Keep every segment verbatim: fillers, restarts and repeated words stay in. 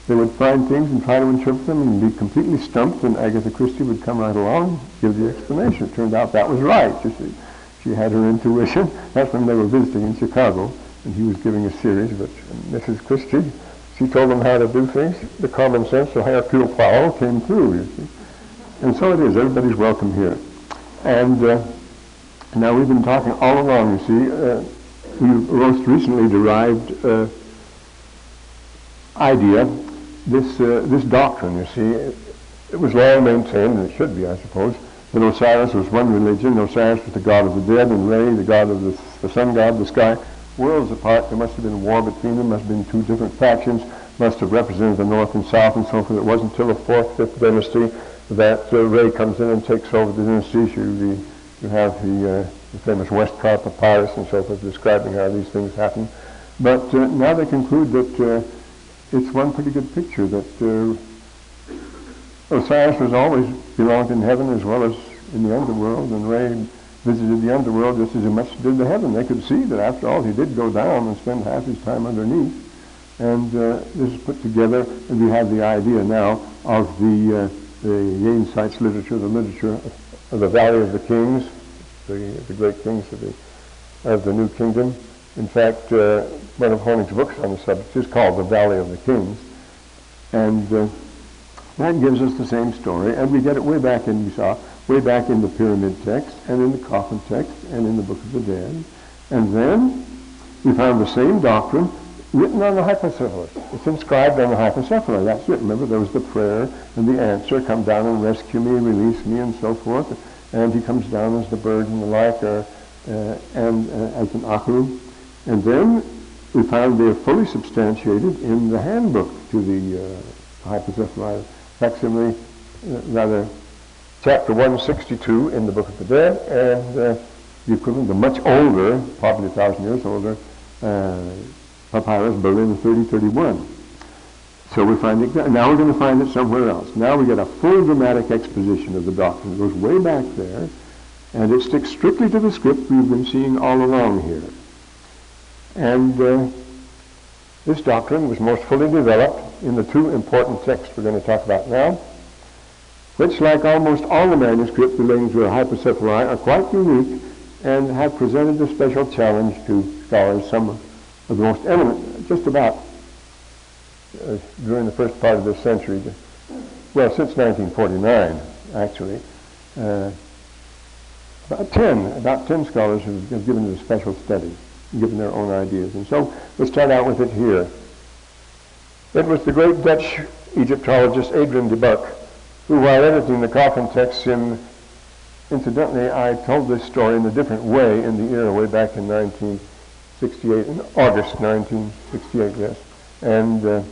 they would find things and try to interpret them and be completely stumped, and Agatha Christie would come right along and give the explanation. It turned out that was right. You see, she had her intuition. That's when they were visiting in Chicago, and he was giving a series, but Missus Christie, she told them how to do things. The common sense, the Hercule Poirot came through, you see. And so it is. Everybody's welcome here. And uh, now we've been talking all along, you see. Uh, we most recently derived uh, idea, this uh, this doctrine, you see. It, it was long maintained, and it should be, I suppose, that Osiris was one religion. Osiris was the god of the dead, and Re, the god of the, the sun god, the sky. Worlds apart, there must have been war between them, must have been two different factions, must have represented the north and south and so forth. It wasn't until the fourth, fifth dynasty that uh, Re comes in and takes over the dynasties. You, the, you have the, uh, the famous Westcar papyrus and so forth describing how these things happen. But uh, now they conclude that uh, it's one pretty good picture that uh, Osiris was always belonged in heaven as well as in the underworld, and Re visited the underworld just as he much did the heaven. They could see that after all he did go down and spend half his time underneath. And uh, this is put together, and we have the idea now of the uh, the Jenseits literature, the literature of the Valley of the Kings, the, the great kings of the, of the New Kingdom. In fact, uh, one of Honig's books on the subject is called The Valley of the Kings. And uh, that gives us the same story, and we get it way back in, we saw, way back in the pyramid text, and in the coffin text, and in the Book of the Dead. And then we found the same doctrine written on the hypocephalus. It's inscribed on the hypocephalus. That's it. Remember, there was the prayer and the answer, come down and rescue me, release me, and so forth. And he comes down as the bird and the like, or, uh, and uh, as an Ahu. And then we found they're fully substantiated in the handbook to the uh, hypocephalus facsimile, uh, rather, chapter one sixty-two in the Book of the Dead, and uh, the equivalent, the much older, probably a thousand years older, uh, papyrus, Berlin thirty thirty-one. So we find it, now we're going to find it somewhere else. Now we get a full dramatic exposition of the doctrine. It goes way back there, and it sticks strictly to the script we've been seeing all along here. And uh, this doctrine was most fully developed in the two important texts we're going to talk about now, which, like almost all the manuscripts relating to the hypocephali, are quite unique and have presented a special challenge to scholars, some of the most eminent, just about uh, during the first part of this century, well, since nineteen forty-nine, actually. Uh, about ten, about ten scholars have, have given it a special study, given their own ideas. And so we'll start out with it here. It was the great Dutch Egyptologist Adrian de Buck who, while editing the coffin texts in, incidentally, I told this story in a different way in the era way back in nineteen sixty-eight, in August nineteen sixty-eight, yes, and uh,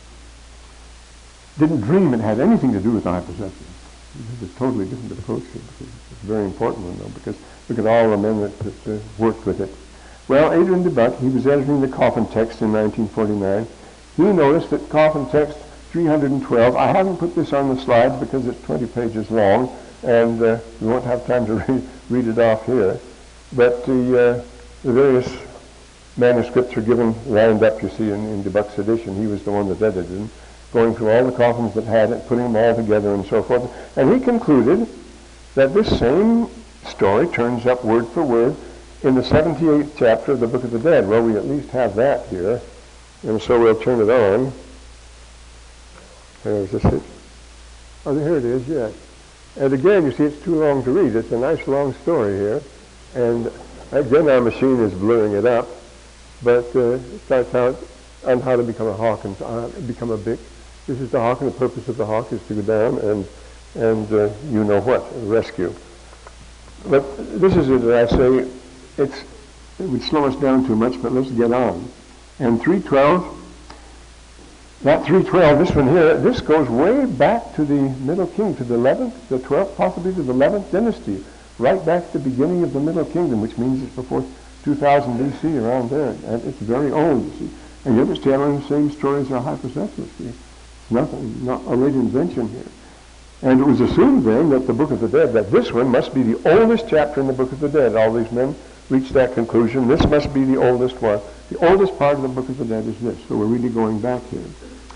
didn't dream it had anything to do with the hypocephalus. It was a totally different approach here, because it's a very important one, though, because look at all the men that, that uh, worked with it. Well, Adrian de Buck, he was editing the coffin text in nineteen forty-nine. He noticed that coffin text three hundred twelve, I haven't put this on the slides because it's twenty pages long, and uh, we won't have time to read, read it off here, but the, uh, the various manuscripts are given, lined up, you see, in, in de Buck's edition. He was the one that edited them, going through all the coffins that had it, putting them all together and so forth. And he concluded that this same story turns up word for word in the seventy-eighth chapter of the Book of the Dead. Well, we at least have that here, and so we'll turn it on. There's this it. Oh, here it is, yes. And again, you see, it's too long to read. It's a nice long story here, and again, our machine is blurring it up, but uh, it starts out on how to become a hawk and uh, become a bick. This is the hawk, and the purpose of the hawk is to go down and, and uh, you know what, rescue. But this is it, I say, it's, it would slow us down too much, but let's get on. And three twelve, that three twelve, this one here, this goes way back to the Middle Kingdom, to the eleventh, the twelfth, possibly to the eleventh dynasty, right back at the beginning of the Middle Kingdom, which means it's before two thousand B C, around there. And it's very old, you see. And yet it's telling the same story as our hypocephalus. See? It's nothing, not a late invention here. And it was assumed then that the Book of the Dead, that this one must be the oldest chapter in the Book of the Dead. All these men reached that conclusion. This must be the oldest one. The oldest part of the Book of the Dead is this. So we're really going back here.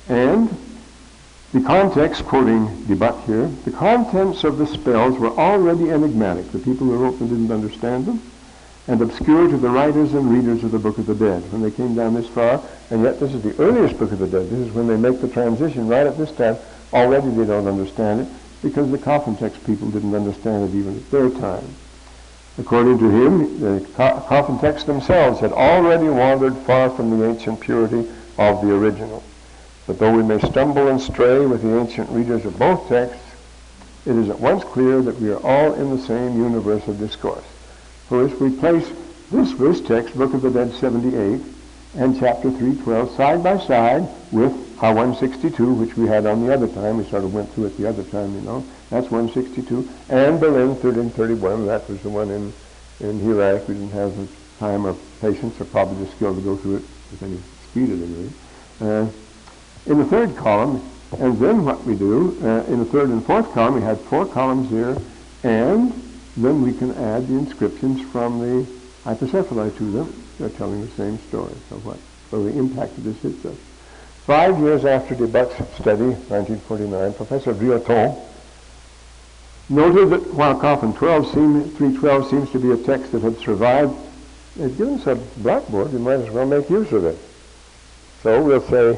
And the context, quoting Debut here, the contents of the spells were already enigmatic. The people who wrote them didn't understand them, and obscure to the writers and readers of the Book of the Dead when they came down this far. And yet this is the earliest Book of the Dead. This is when they make the transition right at this time. Already they don't understand it because the coffin text people didn't understand it even at their time. According to him, the co- coffin texts themselves had already wandered far from the ancient purity of the original. But though we may stumble and stray with the ancient readers of both texts, it is at once clear that we are all in the same universe of discourse. For if we place this verse text, Book of the Dead seventy-eight, and chapter three twelve side by side with our one sixty-two, which we had on the other time, we sort of went through it the other time, you know, that's one sixty-two, and Berlin thirteen thirty-one, that was the one in, in Iraq. We didn't have the time or patience or probably the skill to go through it with any speed at any rate. Uh, in the third column, and then what we do, uh, in the third and fourth column, we had four columns here, and then we can add the inscriptions from the hypocephali to them. They're telling the same story. So what? So the impact of this hits us. Five years after Debut's study, nineteen forty-nine, Professor Vieuxtemps noted that while Coffin twelve seem, three twelve seems to be a text that had survived, it's given us a blackboard, you might as well make use of it. So we'll say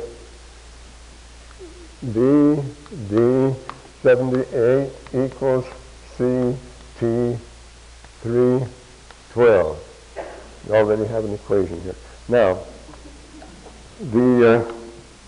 B D seventy-eight equals C T three twelve. We already have an equation here. Now, the uh,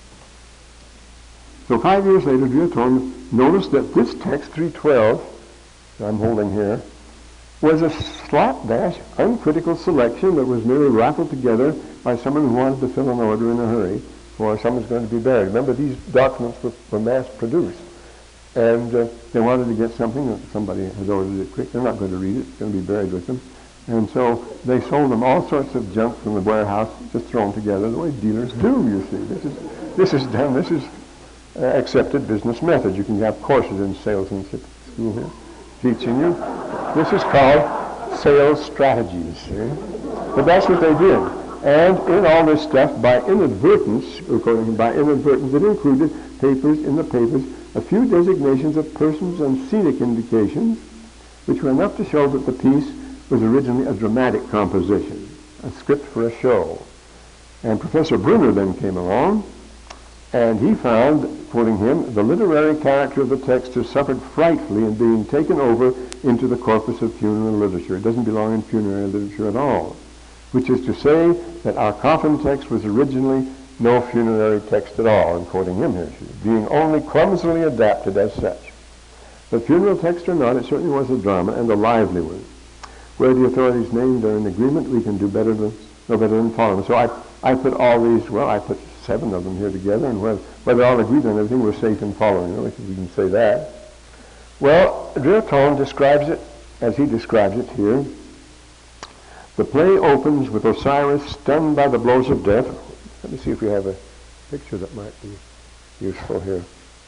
so five years later, Vieuxtemps noticed that this text, three twelve, that I'm holding here, was a slapdash, uncritical selection that was merely raffled together by someone who wanted to fill an order in a hurry, or someone's going to be buried. Remember, these documents were, were mass-produced, and uh, they wanted to get something that somebody has ordered it quick. They're not going to read it. It's going to be buried with them. And so they sold them all sorts of junk from the warehouse, just thrown together, the way dealers do, you see. This is, this is done, this is uh, accepted business method. You can have courses in salesmanship at school here, teaching you. This is called sales strategies, see? But that's what they did. And in all this stuff, by inadvertence, according to him, by inadvertence, it included papers in the papers, a few designations of persons and scenic indications, which were enough to show that the piece was originally a dramatic composition, a script for a show. And Professor Brunner then came along, and he found, quoting him, the literary character of the text has suffered frightfully in being taken over into the corpus of funeral literature. It doesn't belong in funerary literature at all, which is to say that our coffin text was originally no funerary text at all, I'm quoting him here, being only clumsily adapted as such. But funeral text or not, it certainly was a drama, and a lively one. Where the authorities named are in agreement, we can do better than, no better than follow them. So I, I put all these, well, I put seven of them here together, and whether, whether all agreed on everything, we're safe in following them, if we can say that. Well, Vieuxtemps describes it as he describes it here. The play opens with Osiris stunned by the blows of death. Let me see if we have a picture that might be useful here.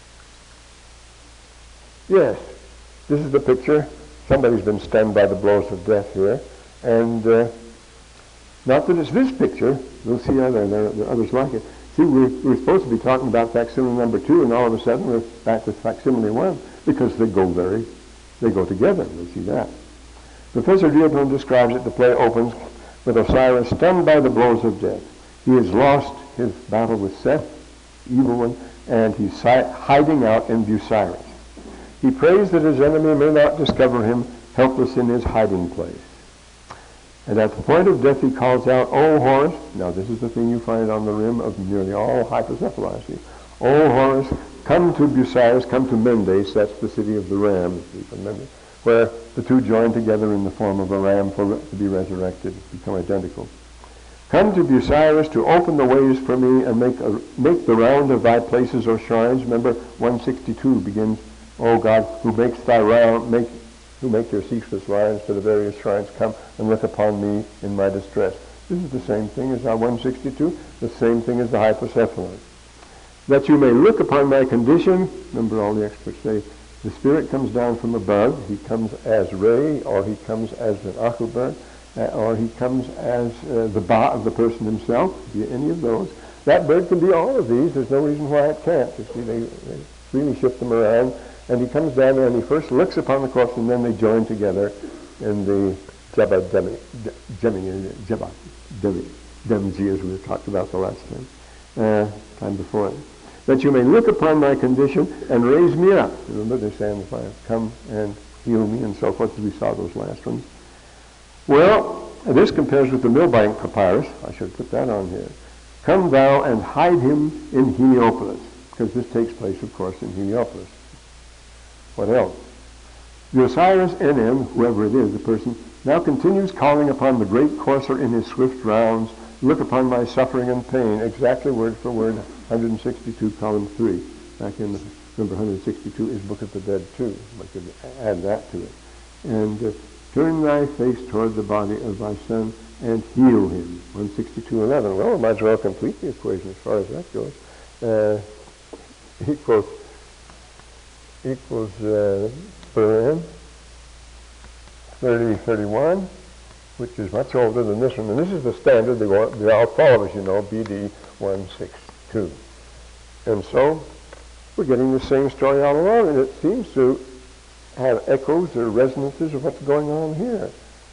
Yes, this is the picture. Somebody's been stunned by the blows of death here. And uh, not that it's this picture. We'll see other, there, there are others like it. See, we're, we're supposed to be talking about facsimile number two, and all of a sudden we're back with facsimile one, because they go very, they go together. We'll see that. Professor Vieuxtemps describes it. The play opens with Osiris stunned by the blows of death. He has lost his battle with Seth, evil one, and he's si- hiding out in Busiris. He prays that his enemy may not discover him helpless in his hiding place. And at the point of death he calls out, "O Horus," now this is the thing you find on the rim of nearly all hypocephali, see, "O Horus, come to Busiris, come to Mendes," that's the city of the ram, where the two join together in the form of a ram for to be resurrected, become identical. "Come to Busiris to open the ways for me and make, a, make the round of thy places or shrines." Remember, one sixty-two begins, "O God, who makes thy round, make, who make your ceaseless rounds to the various shrines, come and look upon me in my distress." This is the same thing as our one sixty-two, the same thing as the hypocephaly. "That you may look upon my condition," remember all the experts say, the spirit comes down from above, he comes as Re, or he comes as an Achuber, uh, or he comes as uh, the Ba of the person himself, be any of those, That bird can be all of these. There's no reason why it can't. You see, they, they really shift them around. And he comes down there and he first looks upon the corpse, and then they join together in the Jebba Demi, Demi, Jebba Demi, Demji, as we talked about the last time, uh, time before. That you may look upon my condition and raise me up. Remember, they're saying, come and heal me, and so forth, as we saw those last ones. Well, this compares with the Milbank papyrus. I should put that on here. Come thou and hide him in Heliopolis, because this takes place, of course, in Heliopolis. What else? The Osiris N M, whoever it is, the person, now continues calling upon the great courser in his swift rounds. Look upon my suffering and pain. Exactly word for word, one sixty-two, column three. Back in the, remember, one sixty-two is Book of the Dead, too. I could add that to it. And uh, turn thy face toward the body of thy son and heal him. one sixty-two, eleven. Well, we might as well complete the equation as far as that goes. Uh, equals, equals, uh, for him, thirty thirty-one, which is much older than this one. And this is the standard, they all, they all follow, as you know, B D one sixty-two. And so we're getting the same story all along, and it seems to have echoes or resonances of what's going on here.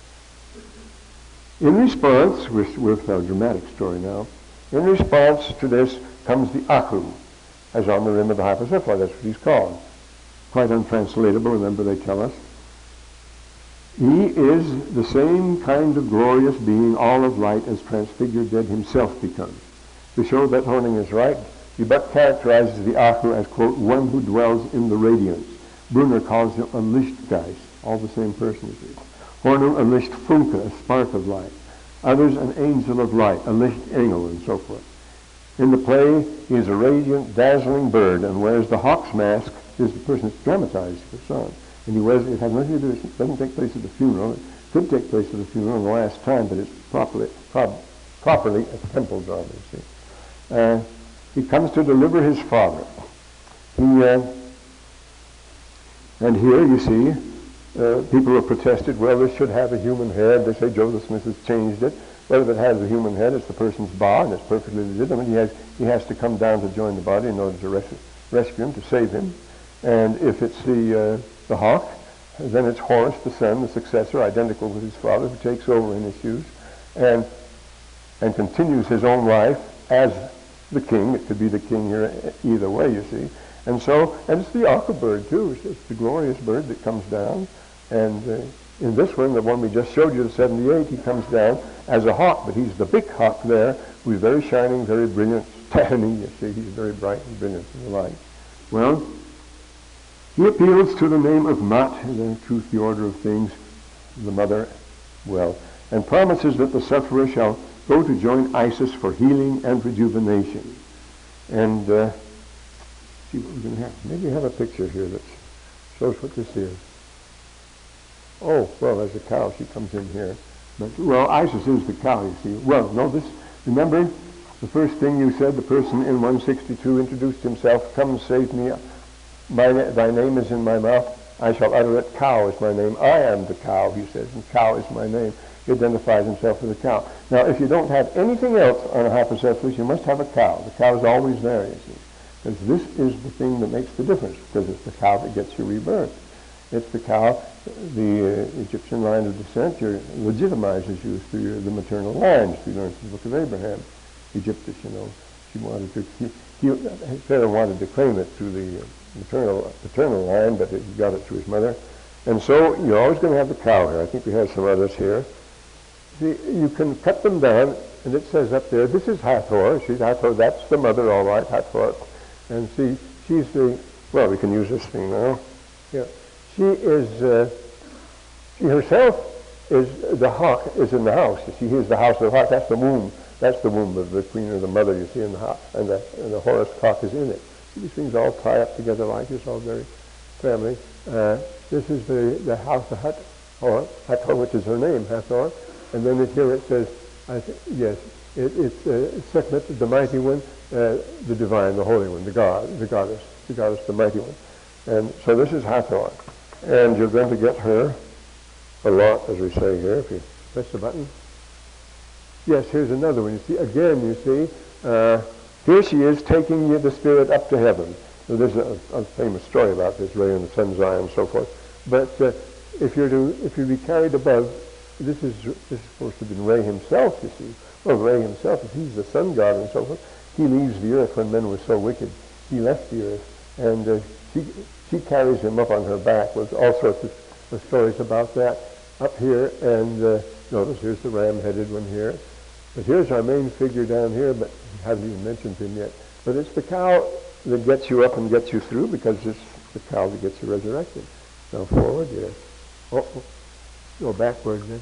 In response, with, with our dramatic story now, in response to this comes the Aku, as on the rim of the hypocephala. That's what he's called. Quite untranslatable, remember they tell us. He is the same kind of glorious being, all of light, as transfigured dead himself becomes. To show that Horning is right, he but characterizes the Aku as, quote, one who dwells in the radiance. Brunner calls him a Lichtgeist, all the same person as he. Hornung a Lichtfunke, a spark of light. Others an angel of light, a Lichtengel, and so forth. In the play, he is a radiant, dazzling bird, and wears the hawk's mask. Is the person that's dramatized for song. And he wears, it has nothing to do with, it doesn't take place at the funeral. It could take place at the funeral the last time, but it's properly, prob, properly a temple drama, you see. Uh, he comes to deliver his father. He, uh, and here, you see, uh, people have protested, well, this should have a human head. They say Joseph Smith has changed it. Well, if it has a human head, it's the person's ba, and it's perfectly legitimate. He has, he has to come down to join the body in order to res- rescue him, to save him. And if it's the uh, the hawk, then it's Horus, the son, the successor, identical with his father, who takes over in his shoes, and and continues his own life as the king. It could be the king here either way, you see. And so, and it's the Aku bird too. It's, it's the glorious bird that comes down. And uh, in this one, the one we just showed you, the seventy-eight, he comes down as a hawk, but he's the big hawk there, who's very shining, very brilliant, standing. You see, he's very bright and brilliant in the light. Well, he appeals to the name of Mat, the truth, the order of things, the mother, well, and promises that the sufferer shall go to join Isis for healing and rejuvenation. And uh, see what we're going to have. Maybe have a picture here that shows what this is. Oh, well, there's a cow. She comes in here. But, well, Isis is the cow, you see. Well, no, this, remember, the first thing you said, the person in one sixty-two introduced himself, come save me. My, thy name is in my mouth. I shall utter it. Cow is my name. I am the cow, he says, and cow is my name. He identifies himself as a cow. Now, if you don't have anything else on a hypocephalus, you must have a cow. The cow is always there, you see. Because this is the thing that makes the difference, because it's the cow that gets you rebirth. It's the cow, the uh, Egyptian line of descent, your, legitimizes you through your, the maternal lines. We learned from the Book of Abraham. Egyptus, you know, she wanted to, he, he, Pharaoh wanted to claim it through the uh, maternal, paternal line, but he got it through his mother. And so you're always going to have the cow here. I think we have some others here. See, you can cut them down, and it says up there, this is Hathor. She's Hathor. That's the mother, all right, Hathor. And see, she's the, well, we can use this thing now. Yeah. She is, uh, she herself is, the hawk is in the house. You see, here's the house of the hawk. That's the womb. That's the womb of the queen or the mother, you see, in the house. And the, and the Horus cock is in it. These things all tie up together like this, all very family. Uh, this is the, the house of Hathor, Hathor, which is her name, Hathor. And then it, here it says, I th- yes, it, it's uh, Sekhmet, the mighty one, uh, the divine, the holy one, the god, the goddess, the goddess, the mighty one. And so this is Hathor. And you're going to get her a lot, as we say here, if you press the button. Yes, here's another one. You see, again, you see, uh, Here she is taking the spirit up to heaven. So there's a, a famous story about this, Ray and the sun's eye and so forth. But uh, if you're to if you be carried above, this is this is supposed to have been Ray himself, you see. Well, Ray himself, if he's the sun god and so forth, he leaves the earth when men were so wicked. He left the earth, and uh, she she carries him up on her back. With all sorts of, of stories about that up here. And uh, notice here's the ram-headed one here. But here's our main figure down here, but we haven't even mentioned him yet. But it's the cow that gets you up and gets you through, because it's the cow that gets you resurrected. Now forward, yes. Oh, oh. Go backward, yes.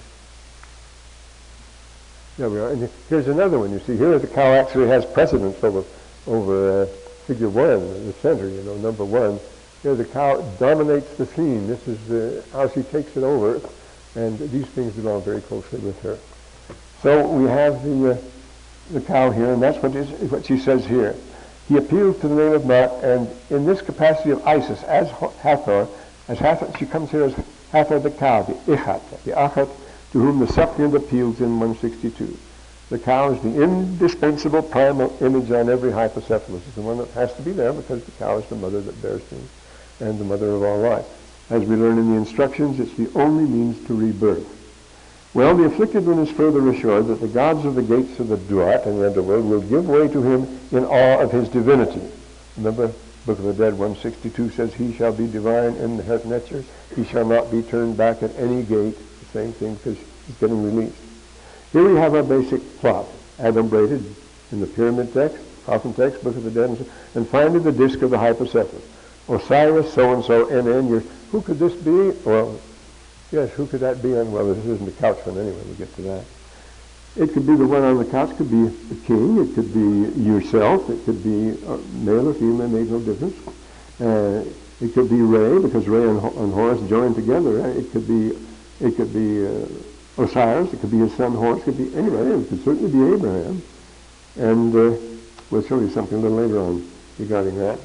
There we are. And here's another one. You see, here the cow actually has precedence over over uh, figure one, the center, you know, number one. Here the cow dominates the scene. This is uh, how she takes it over, and these things belong very closely with her. So we have the uh, the cow here, and that's what is what she says here. He appeals to the name of Ma'at, and in this capacity of Isis, as Hathor, as Hathor, she comes here as Hathor the cow, the Ichat, the Achat, to whom the suppliant appeals in one sixty-two. The cow is the indispensable primal image on every hypocephalus. It's the one that has to be there because the cow is the mother that bears things and the mother of all life. As we learn in the instructions, it's the only means to rebirth. Well, the afflicted one is further assured that the gods of the gates of the Duat and the underworld will give way to him in awe of his divinity. Remember, Book of the Dead one sixty-two says, he shall be divine in the Het Netzer. He shall not be turned back at any gate. The same thing, because he's getting released. Here we have our basic plot, adumbrated in the pyramid text, coffin text, Book of the Dead, and, so, and finally the disc of the hypocephalus. Osiris, so-and-so, N N. You're, who could this be? Well, yes, who could that be on? Well, this isn't the couch one anyway, we'll get to that. It could be the one on the couch, could be the king, it could be yourself, it could be uh, male or female, made no difference. Uh, it could be Ray, because Ray and, and Horus joined together. Right? It could be, it could be uh, Osiris, it could be his son Horus, it could be anybody, it could certainly be Abraham. And uh, we'll show you something a little later on regarding that.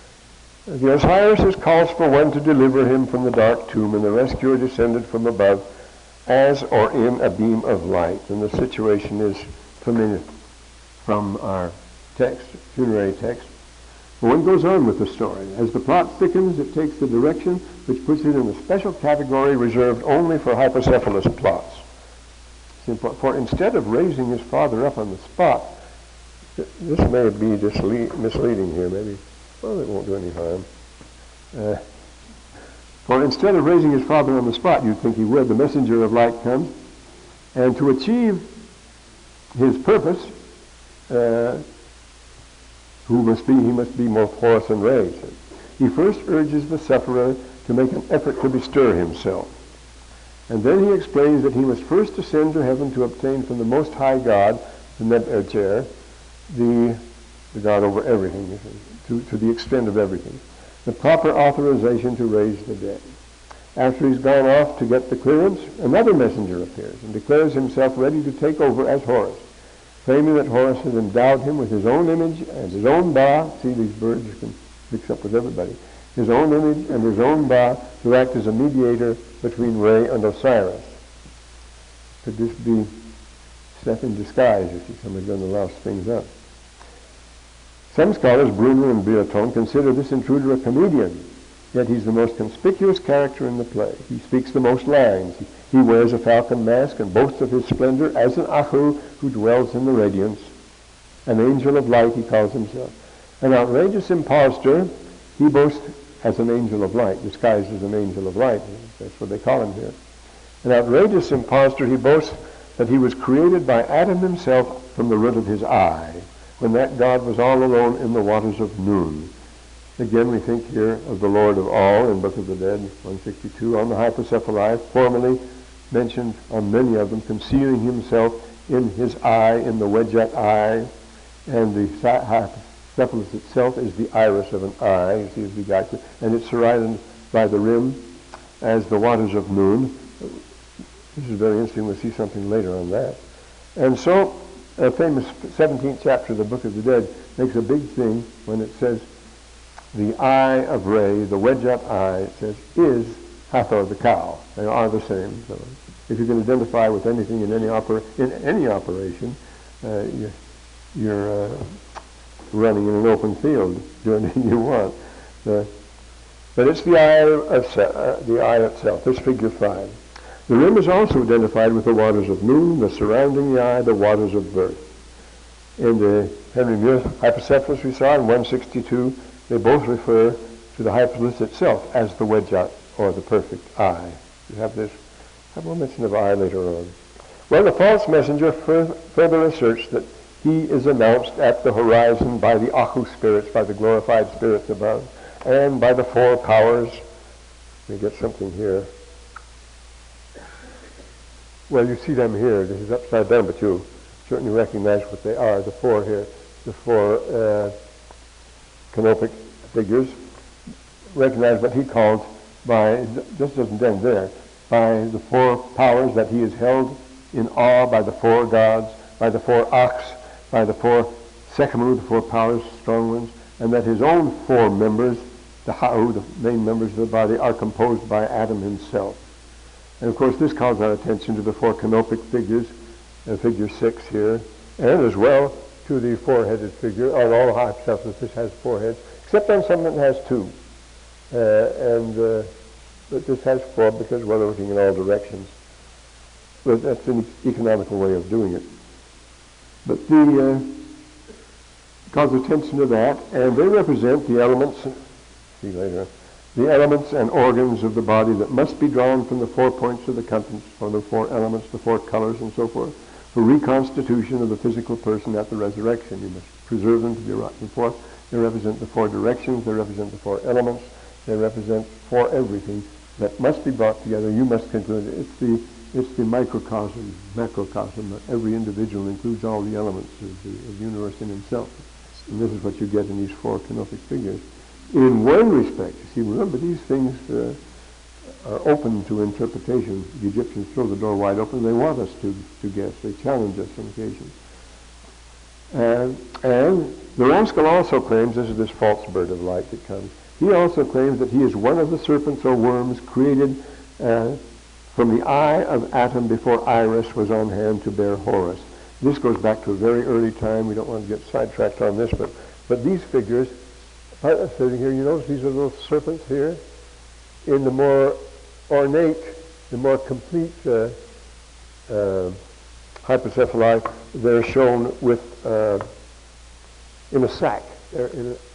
The Osiris calls for one to deliver him from the dark tomb, and the rescuer descended from above as or in a beam of light. And the situation is familiar from our text, funerary text. But one goes on with the story. As the plot thickens, it takes the direction which puts it in a special category reserved only for hypocephalus plots. For instead of raising his father up on the spot, this may be misleading here, maybe. Well, it won't do any harm. Uh, for instead of raising his father on the spot, you'd think he would, the messenger of light comes, and to achieve his purpose, uh, who must be, he must be more Horus and Ray. He first urges the sufferer to make an effort to bestir himself. And then he explains that he must first ascend to heaven to obtain from the Most High God, the Neb-er-Cher, the, the God over everything, to, to the extent of everything, the proper authorization to raise the dead. After he's gone off to get the clearance, another messenger appears and declares himself ready to take over as Horus, claiming that Horus has endowed him with his own image and his own Ba. See, these birds you can mix up with everybody. His own image and his own Ba to act as a mediator between Re and Osiris. Could this be Seth in disguise, if he's somebody going to louse things up? Some scholars, Brunner and Brereton, consider this intruder a comedian, yet he's the most conspicuous character in the play. He speaks the most lines. He, he wears a falcon mask and boasts of his splendor as an Ahu who dwells in the radiance. An angel of light, he calls himself. An outrageous impostor, he boasts as an angel of light, disguised as an angel of light. That's what they call him here. An outrageous impostor, he boasts that he was created by Adam himself from the root of his eye, when that God was all alone in the waters of Nun. Again, we think here of the Lord of all in Book of the Dead, one sixty-two, on the hypocephali, formerly mentioned on many of them, concealing himself in his eye, in the Wedjat eye, and the hypocephalus itself is the iris of an eye, you see, as we got to, and it's surrounded by the rim as the waters of Nun. This is very interesting. We'll see something later on that. And so, a famous seventeenth chapter of the Book of the Dead makes a big thing when it says, the eye of Re, the Wedjat eye, it says, is Hathor the cow. They are the same. So if you can identify with anything in any, oper- in any operation, uh, your, your uh, running in an open field, do anything you want. Uh, but it's the eye, of, uh, the eye itself. There's figure five. The rim is also identified with the waters of moon, the surrounding the eye, the waters of birth. In the Henry Muir hypocephalus we saw in one sixty-two, they both refer to the hypocephalus itself as the wedge out, or the perfect eye. You have this, I will mention of eye later on. Well, the false messenger fur- further asserts that he is announced at the horizon by the Ahu spirits, by the glorified spirits above, and by the four powers. Let me get something here. Well, you see them here. This is upside down, but you certainly recognize what they are. The four here, the four uh, canopic figures. Recognize what he called by, just doesn't end there, by the four powers that he is held in awe by the four gods, by the four Aks, by the four Sekhamu, the four powers, strong ones, and that his own four members, the Ha'u, the main members of the body, are composed by Adam himself. And of course this calls our attention to the four canopic figures, uh, figure six here, and as well to the four-headed figure. On all hypocephalus this has four heads, except on some that has two. Uh, and uh, but this has four because, well, they're looking in all directions. But that's an economical way of doing it. But the uh, calls attention to that, and they represent the elements, see later, the elements and organs of the body that must be drawn from the four points of the compass, or the four elements, the four colors, and so forth, for reconstitution of the physical person at the resurrection. You must preserve them to be brought forth. They represent the four directions, they represent the four elements, they represent for everything that must be brought together. You must conclude it's the it's the microcosm, macrocosm. Every individual includes all the elements of the, of the universe in himself. And this is what you get in these four canopic figures. In one respect, you see, remember these things uh, are open to interpretation. The Egyptians throw the door wide open. They want us to, to guess. They challenge us on occasion. And, and the rascal also claims, this is this false bird of light that comes, he also claims that he is one of the serpents or worms created uh, from the eye of Atom before Iris was on hand to bear Horus. This goes back to a very early time. We don't want to get sidetracked on this, but, but these figures, sitting here, you notice these are little serpents here. In the more ornate, the more complete uh, uh, hypocephali, they're shown with uh, in a sack. They're in a,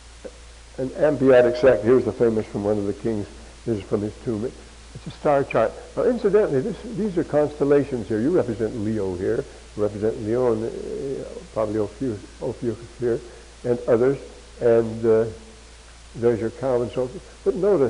an amphiotic sack. Here's the famous from one of the kings. This is from his tomb. It's a star chart. Now, incidentally, this, these are constellations here. You represent Leo here. You represent Leo and uh, probably Ophiuchus, Ophiuchus here, and others. And uh, there's your cow and so forth. But notice,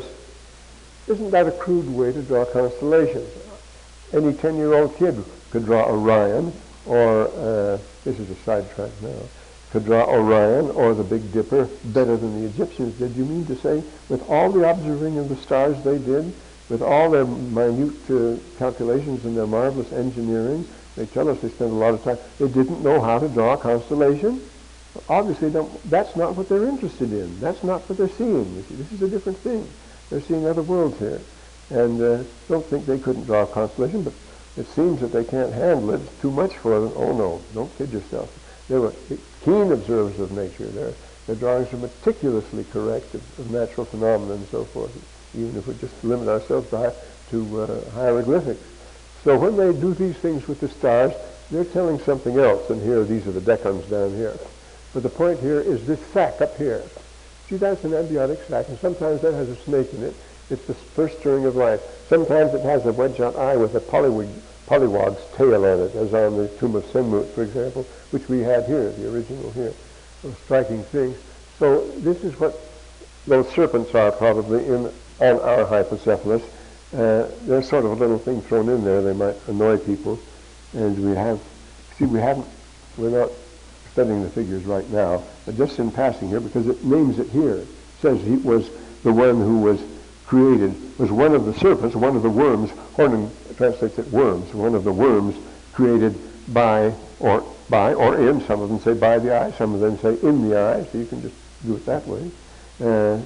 isn't that a crude way to draw constellations? Any ten-year-old kid could draw Orion, or, uh, this is a sidetrack now, could draw Orion or the Big Dipper better than the Egyptians did. You mean to say, with all the observing of the stars they did, with all their minute uh, calculations and their marvelous engineering, they tell us they spent a lot of time, they didn't know how to draw a constellation? Obviously, don't, that's not what they're interested in. That's not what they're seeing. You see, this is a different thing. They're seeing other worlds here. And uh, don't think they couldn't draw a constellation, but it seems that they can't handle it. It's too much for them. Oh, no, don't kid yourself. They were keen observers of nature. Their, their drawings are meticulously correct of, of natural phenomena and so forth, even if we just limit ourselves to, to uh, hieroglyphics. So when they do these things with the stars, they're telling something else. And here, these are the decans down here. But the point here is this sac up here. See, that's an amphiotic sac, and sometimes that has a snake in it. It's the first stirring of life. Sometimes it has a wedge-out eye with a polywog, polywog's tail on it, as on the tomb of Senmut, for example, which we had here, the original here. Those striking things. So this is what those serpents are probably in on our hypocephalus. Uh, there's sort of a little thing thrown in there. They might annoy people. And we have, see, we haven't, we're not studying the figures right now, but just in passing here, because it names it here. It says he was the one who was created, was one of the serpents, one of the worms, Horning translates it worms, one of the worms created by, or by, or in, some of them say by the eye, some of them say in the eye, so you can just do it that way, uh,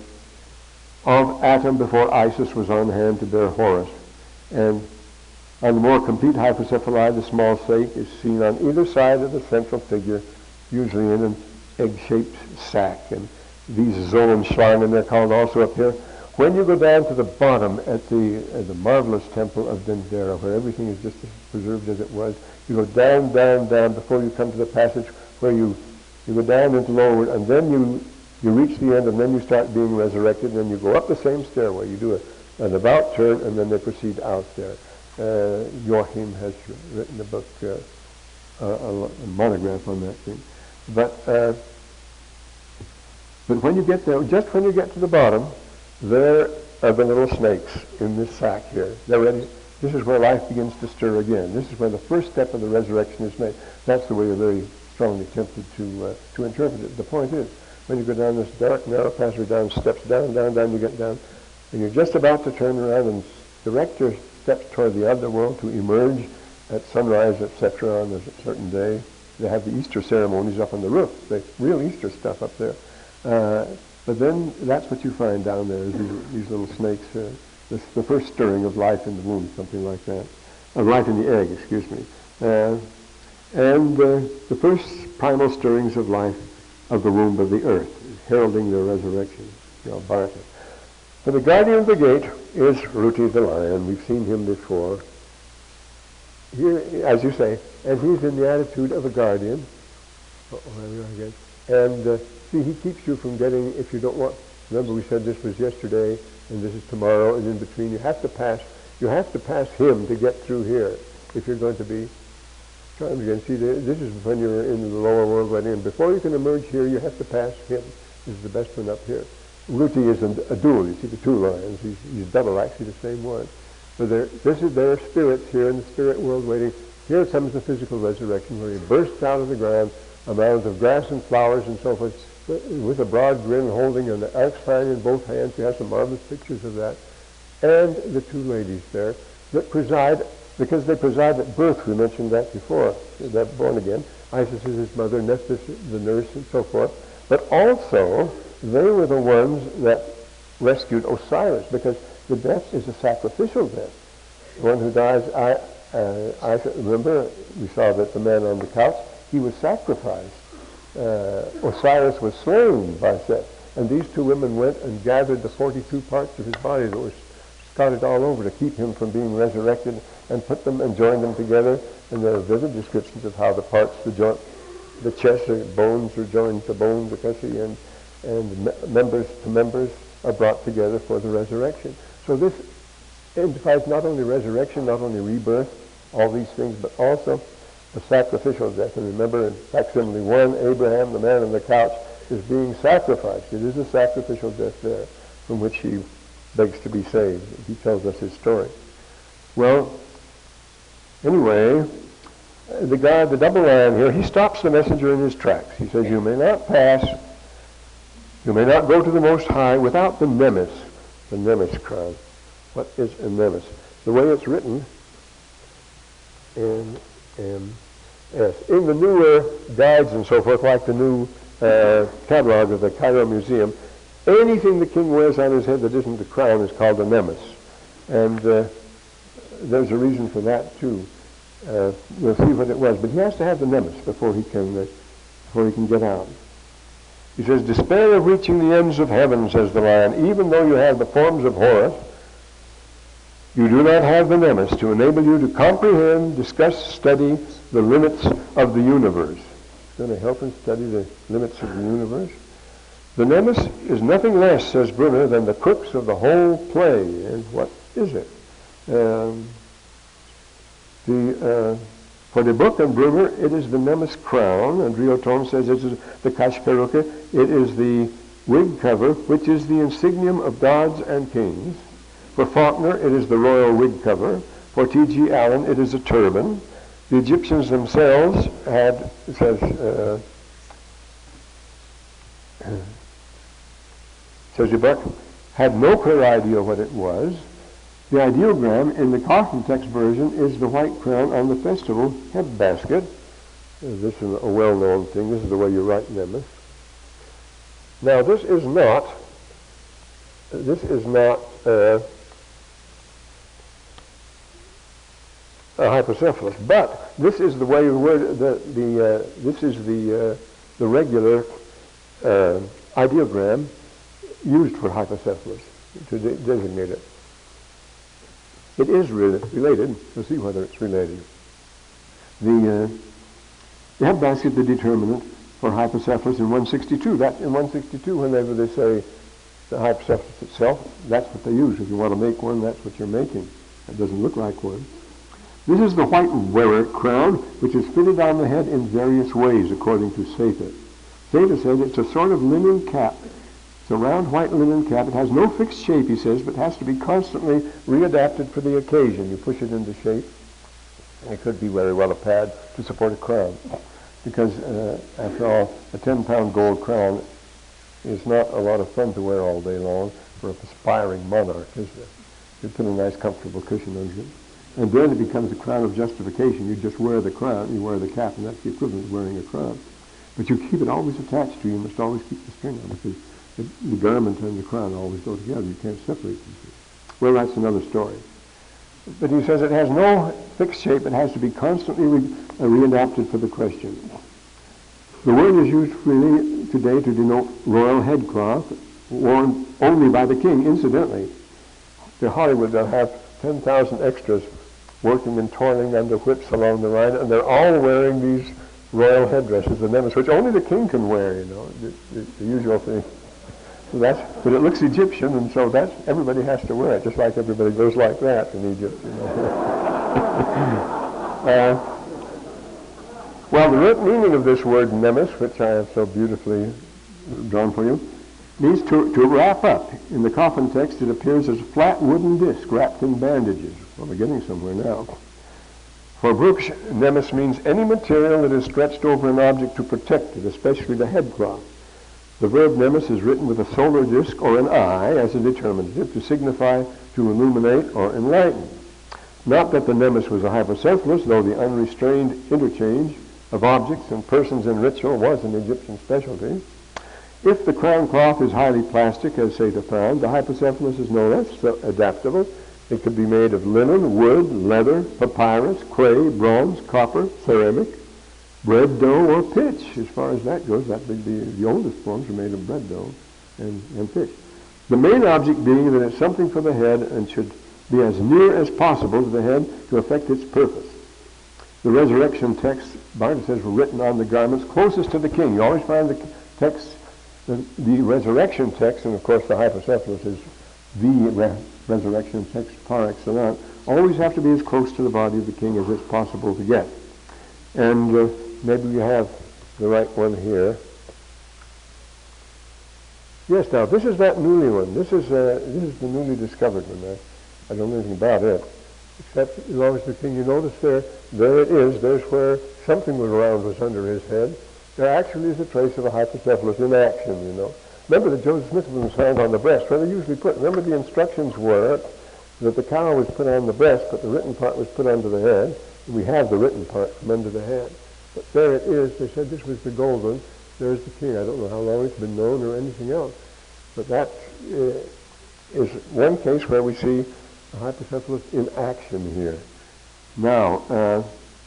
of Atom before Isis was on hand to bear Horus. And on the more complete hypocephali, the small snake is seen on either side of the central figure, usually in an egg-shaped sac, and these Zollensschlangen, they're called also up here. When you go down to the bottom at the at the marvelous temple of Dendera, where everything is just as preserved as it was, you go down, down, down before you come to the passage where you you go down into lower, and then you you reach the end, and then you start being resurrected, and then you go up the same stairway. You do a, an about turn, and then they proceed out there. Uh, Joachim has written a book, uh, a, a monograph on that thing. But uh, but when you get there, just when you get to the bottom, there are the little snakes in this sack here. They're ready. This is where life begins to stir again. This is where the first step of the resurrection is made. That's the way you're very strongly tempted to uh, to interpret it. The point is, when you go down this dark, narrow passage, down steps, down, down, down, you get down, and you're just about to turn around and direct your steps toward the other world to emerge at sunrise, et cetera, on a certain day. They have the Easter ceremonies up on the roof. The real Easter stuff up there. Uh, but then that's what you find down there, is these, these little snakes. Uh, this, the first stirring of life in the womb, something like that. Of life in the egg, excuse me. Uh, and uh, the first primal stirrings of life of the womb of the earth, heralding their resurrection. You know, Baraka. But the guardian of the gate is Ruti the lion. We've seen him before. Here, as you say, and he's in the attitude of a guardian. Oh, there we are again. And uh, see, he keeps you from getting, if you don't want, remember we said this was yesterday, and this is tomorrow, and in between you have to pass, you have to pass him to get through here, if you're going to be charmed again. See, this is when you're in the lower world waiting, and before you can emerge here, you have to pass him. This is the best one up here. Ruti is a, a dual. You see the two lions. He's, he's double, actually, the same one. So there, this is their spirits here in the spirit world waiting. Here comes the physical resurrection, where he bursts out of the ground, a mound of grass and flowers and so forth, with a broad grin, holding an axe fan in both hands. He has some marvelous pictures of that. And the two ladies there that preside, because they preside at birth. We mentioned that before. They're born again. Isis is his mother, Nephthys the nurse, and so forth. But also, they were the ones that rescued Osiris, because the death is a sacrificial death. The one who dies, I, uh, I remember we saw that the man on the couch, he was sacrificed. Uh, Osiris was slain by Seth. And these two women went and gathered the forty-two parts of his body that were scattered all over to keep him from being resurrected, and put them and joined them together. And there are vivid descriptions of how the parts, the joint, the chest, the bones are joined to bones, because he and and me- members to members are brought together for the resurrection. So this implies not only resurrection, not only rebirth, all these things, but also the sacrificial death. And remember, in facsimile one, Abraham, the man on the couch, is being sacrificed. It is a sacrificial death there, from which he begs to be saved. He tells us his story. Well, anyway, the guy, the double lion here, he stops the messenger in his tracks. He says, you may not pass, you may not go to the Most High without the Nemes, the Nemes crown. What is a Nemes? The way it's written, N M S. In the newer guides and so forth, like the new uh, catalog of the Cairo Museum, anything the king wears on his head that isn't the crown is called a Nemes. And uh, there's a reason for that, too. Uh, we'll see what it was. But he has to have the Nemes before he can, uh, before he can get out. He says, despair of reaching the ends of heaven, says the lion, even though you have the forms of Horus, you do not have the Nemes to enable you to comprehend, discuss, study the limits of the universe. It's going to help us study the limits of the universe. The Nemes is nothing less, says Brunner, than the crux of the whole play. And what is it? Um, the... Uh, For the book and Brunner, it is the Nemes crown, and Rioton says it is the Kashkaruka, it is the wig cover, which is the insignium of gods and kings. For Faulkner, it is the royal wig cover. For T G Allen, it is a turban. The Egyptians themselves had, it says, uh, says the book, had no clear idea what it was. The ideogram in the Kaufman text version is the white crown on the festival head basket. This is a well-known thing. This is the way you write Nemes. Now, this is not, this is not uh, a hypocephalus, but this is the way the word, the, the uh, this is the uh, the regular uh, ideogram used for hypocephalus to de- designate it. It is re- related. We'll see whether it's related. The, uh, the head basket, the determinant for hypocephalus in one sixty-two. That in one sixty-two, whenever they say the hypocephalus itself, that's what they use. If you want to make one, that's what you're making. It doesn't look like one. This is the white wearer crown, which is fitted on the head in various ways, according to Sather. Sather said it's a sort of linen cap. It's a round white linen cap. It has no fixed shape, he says, but has to be constantly readapted for the occasion. You push it into shape, and it could be very well a pad to support a crown. Because, uh, after all, a ten-pound gold crown is not a lot of fun to wear all day long for a aspiring monarch, is it? You put a nice, comfortable cushion under it. And then it becomes a crown of justification. You just wear the crown, you wear the cap, and that's the equivalent of wearing a crown. But you keep it always attached to you. You must always keep the string on, because the, the garment and the crown always go together. You can't separate them. Well, that's another story. But he says it has no fixed shape. It has to be constantly re- uh, readapted for the question. The word is used freely today to denote royal headcloth worn only by the king. Incidentally, the Hollywood, they'll have ten thousand extras working and toiling under whips along the Rhine, and they're all wearing these royal headdresses, the nemes, which only the king can wear, you know, the, the, the usual thing. So that's, but it looks Egyptian, and so that's, everybody has to wear it, just like everybody goes like that in Egypt, you know. uh, well, the root meaning of this word nemes, which I have so beautifully drawn for you, means to, to wrap up. In the coffin text, it appears as a flat wooden disc wrapped in bandages. Well, we're getting somewhere now. For Brooks, nemes means any material that is stretched over an object to protect it, especially the headcloth. The verb nemes is written with a solar disc or an eye as a determinative to signify to illuminate or enlighten. Not that the nemes was a hypocephalus, though the unrestrained interchange of objects and persons in ritual was an Egyptian specialty. If the crown cloth is highly plastic, as Sather found, the hypocephalus is no less adaptable. It could be made of linen, wood, leather, papyrus, clay, bronze, copper, ceramic, bread dough, or pitch. As far as that goes, that would be the oldest forms are made of bread dough and, and pitch. The main object being that it's something for the head and should be as near as possible to the head to effect its purpose. The resurrection texts, Barnes says, were written on the garments closest to the king. You always find the text, the, the resurrection text, and of course the hypocephalus is the re- resurrection text par excellence, always have to be as close to the body of the king as it's possible to get. And uh, maybe we have the right one here. Yes, now this is that newly one. This is uh, this is the newly discovered one. I, I don't know anything about it, except as long as the king, you notice there, there it is. There's where something was round was under his head. There actually is a trace of a hypocephalus in action, you know. Remember that Joseph Smith was found on the breast, where they usually put, remember the instructions were that the cowl was put on the breast, but the written part was put under the head. And we have the written part from under the head. But there it is. They said this was the golden. There's the king. I don't know how long it's been known or anything else. But that uh, is one case where we see the hypocephalus in action here. Now, uh,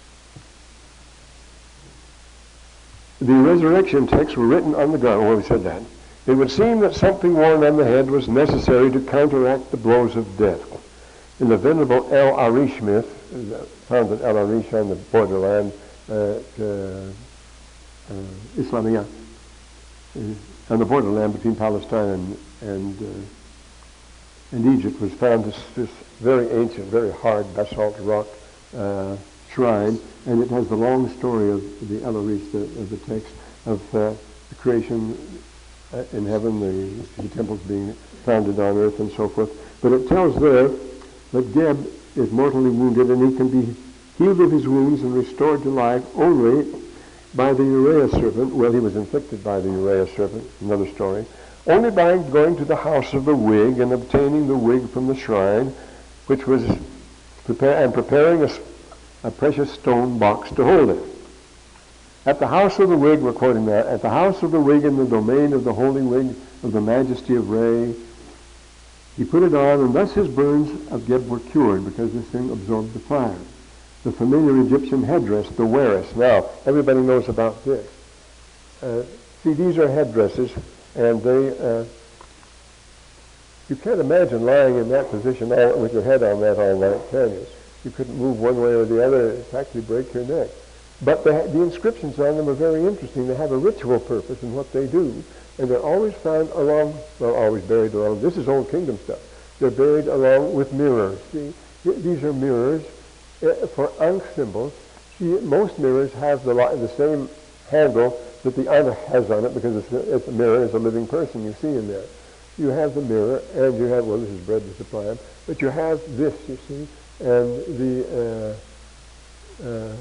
the resurrection texts were written on the garment. Well, we said that. It would seem that something worn on the head was necessary to counteract the blows of death. In the venerable El Arish myth, found at El Arish on the borderland at uh, uh, Islamiyah, uh, on the borderland between Palestine and and, uh, and Egypt, was found this, this very ancient, very hard basalt rock uh, shrine, and it has the long story of the El Arish, the, of the text of uh, the creation in heaven, the, the temples being founded on earth, and so forth. But it tells there that Geb is mortally wounded, and he can be healed of his wounds and restored to life only by the Uraeus serpent. Well, he was inflicted by the Uraeus serpent, another story. Only by going to the house of the wig and obtaining the wig from the shrine, which was prepare, and preparing a, a precious stone box to hold it. At the house of the wig, we're quoting that, at the house of the wig in the domain of the holy wig of the majesty of Re, he put it on, and thus his burns of Geb were cured, because this thing absorbed the fire. The familiar Egyptian headdress, the weris. Now, everybody knows about this. uh, see, these are headdresses, and they, uh, you can't imagine lying in that position all, with your head on that all night, can you? You couldn't move one way or the other. It'd actually break your neck. But the, the inscriptions on them are very interesting. They have a ritual purpose in what they do, and they're always found along, well, always buried along. This is Old Kingdom stuff. They're buried along with mirrors. See, these are mirrors uh, for Ankh symbols. See, most mirrors have the, the same handle that the Ankh has on it, because it's, it's a mirror is a living person you see in there. You have the mirror, and you have, well, this is bread to supply them, but you have this, you see, and the, uh, uh,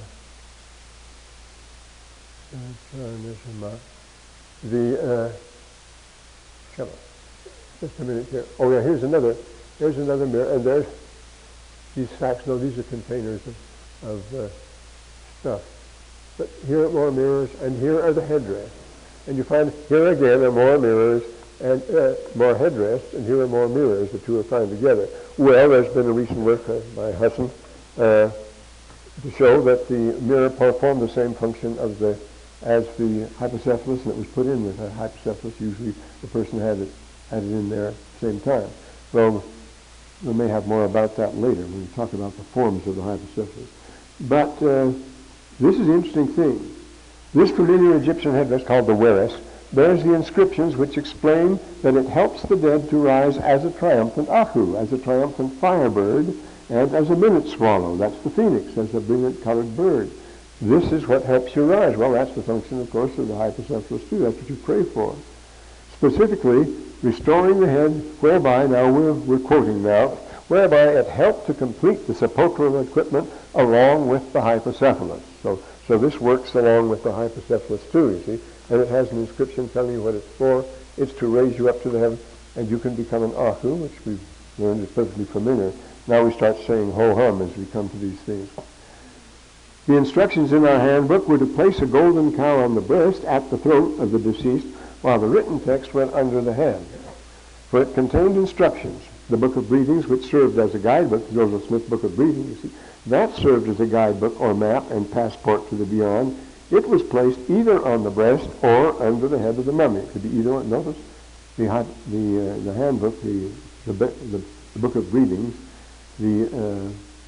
the, uh, come on, just a minute here. Oh yeah, here's another, here's another mirror, and there's these sacks. No, these are containers of, of uh, stuff. But here are more mirrors, and here are the headdress. And you find here again are more mirrors, and uh, more headdress, and here are more mirrors. The two are found together. Well, there's been a recent work uh, by Husson uh, to show that the mirror performed the same function of the as the hydrocephalus, and it was put in with a hydrocephalus. Usually the person had it had it in there at the same time. Well, we may have more about that later when we talk about the forms of the hydrocephalus. But uh, this is the interesting thing. This familiar Egyptian headdress called the weres bears the inscriptions which explain that it helps the dead to rise as a triumphant Ahu, as a triumphant firebird, and as a minute swallow. That's the phoenix, as a brilliant colored bird. This is what helps you rise. Well, that's the function, of course, of the hydrocephalus too. That's what you pray for. Specifically, restoring the head, whereby, now we're, we're quoting now, whereby it helped to complete the sepulchral equipment along with the hydrocephalus. So, so this works along with the hydrocephalus too, you see. And it has an inscription telling you what it's for. It's to raise you up to the heaven, and you can become an Ahu, which we've learned is perfectly familiar. Now we start saying ho-hum as we come to these things. The instructions in our handbook were to place a golden cow on the breast at the throat of the deceased, while the written text went under the head. For it contained instructions. The Book of Breathings, which served as a guidebook, the Joseph Smith Book of Breathing, you see, that served as a guidebook or map and passport to the beyond. It was placed either on the breast or under the head of the mummy. It could be either one. Notice the the uh, the handbook, the the, the the Book of Breathings, the uh,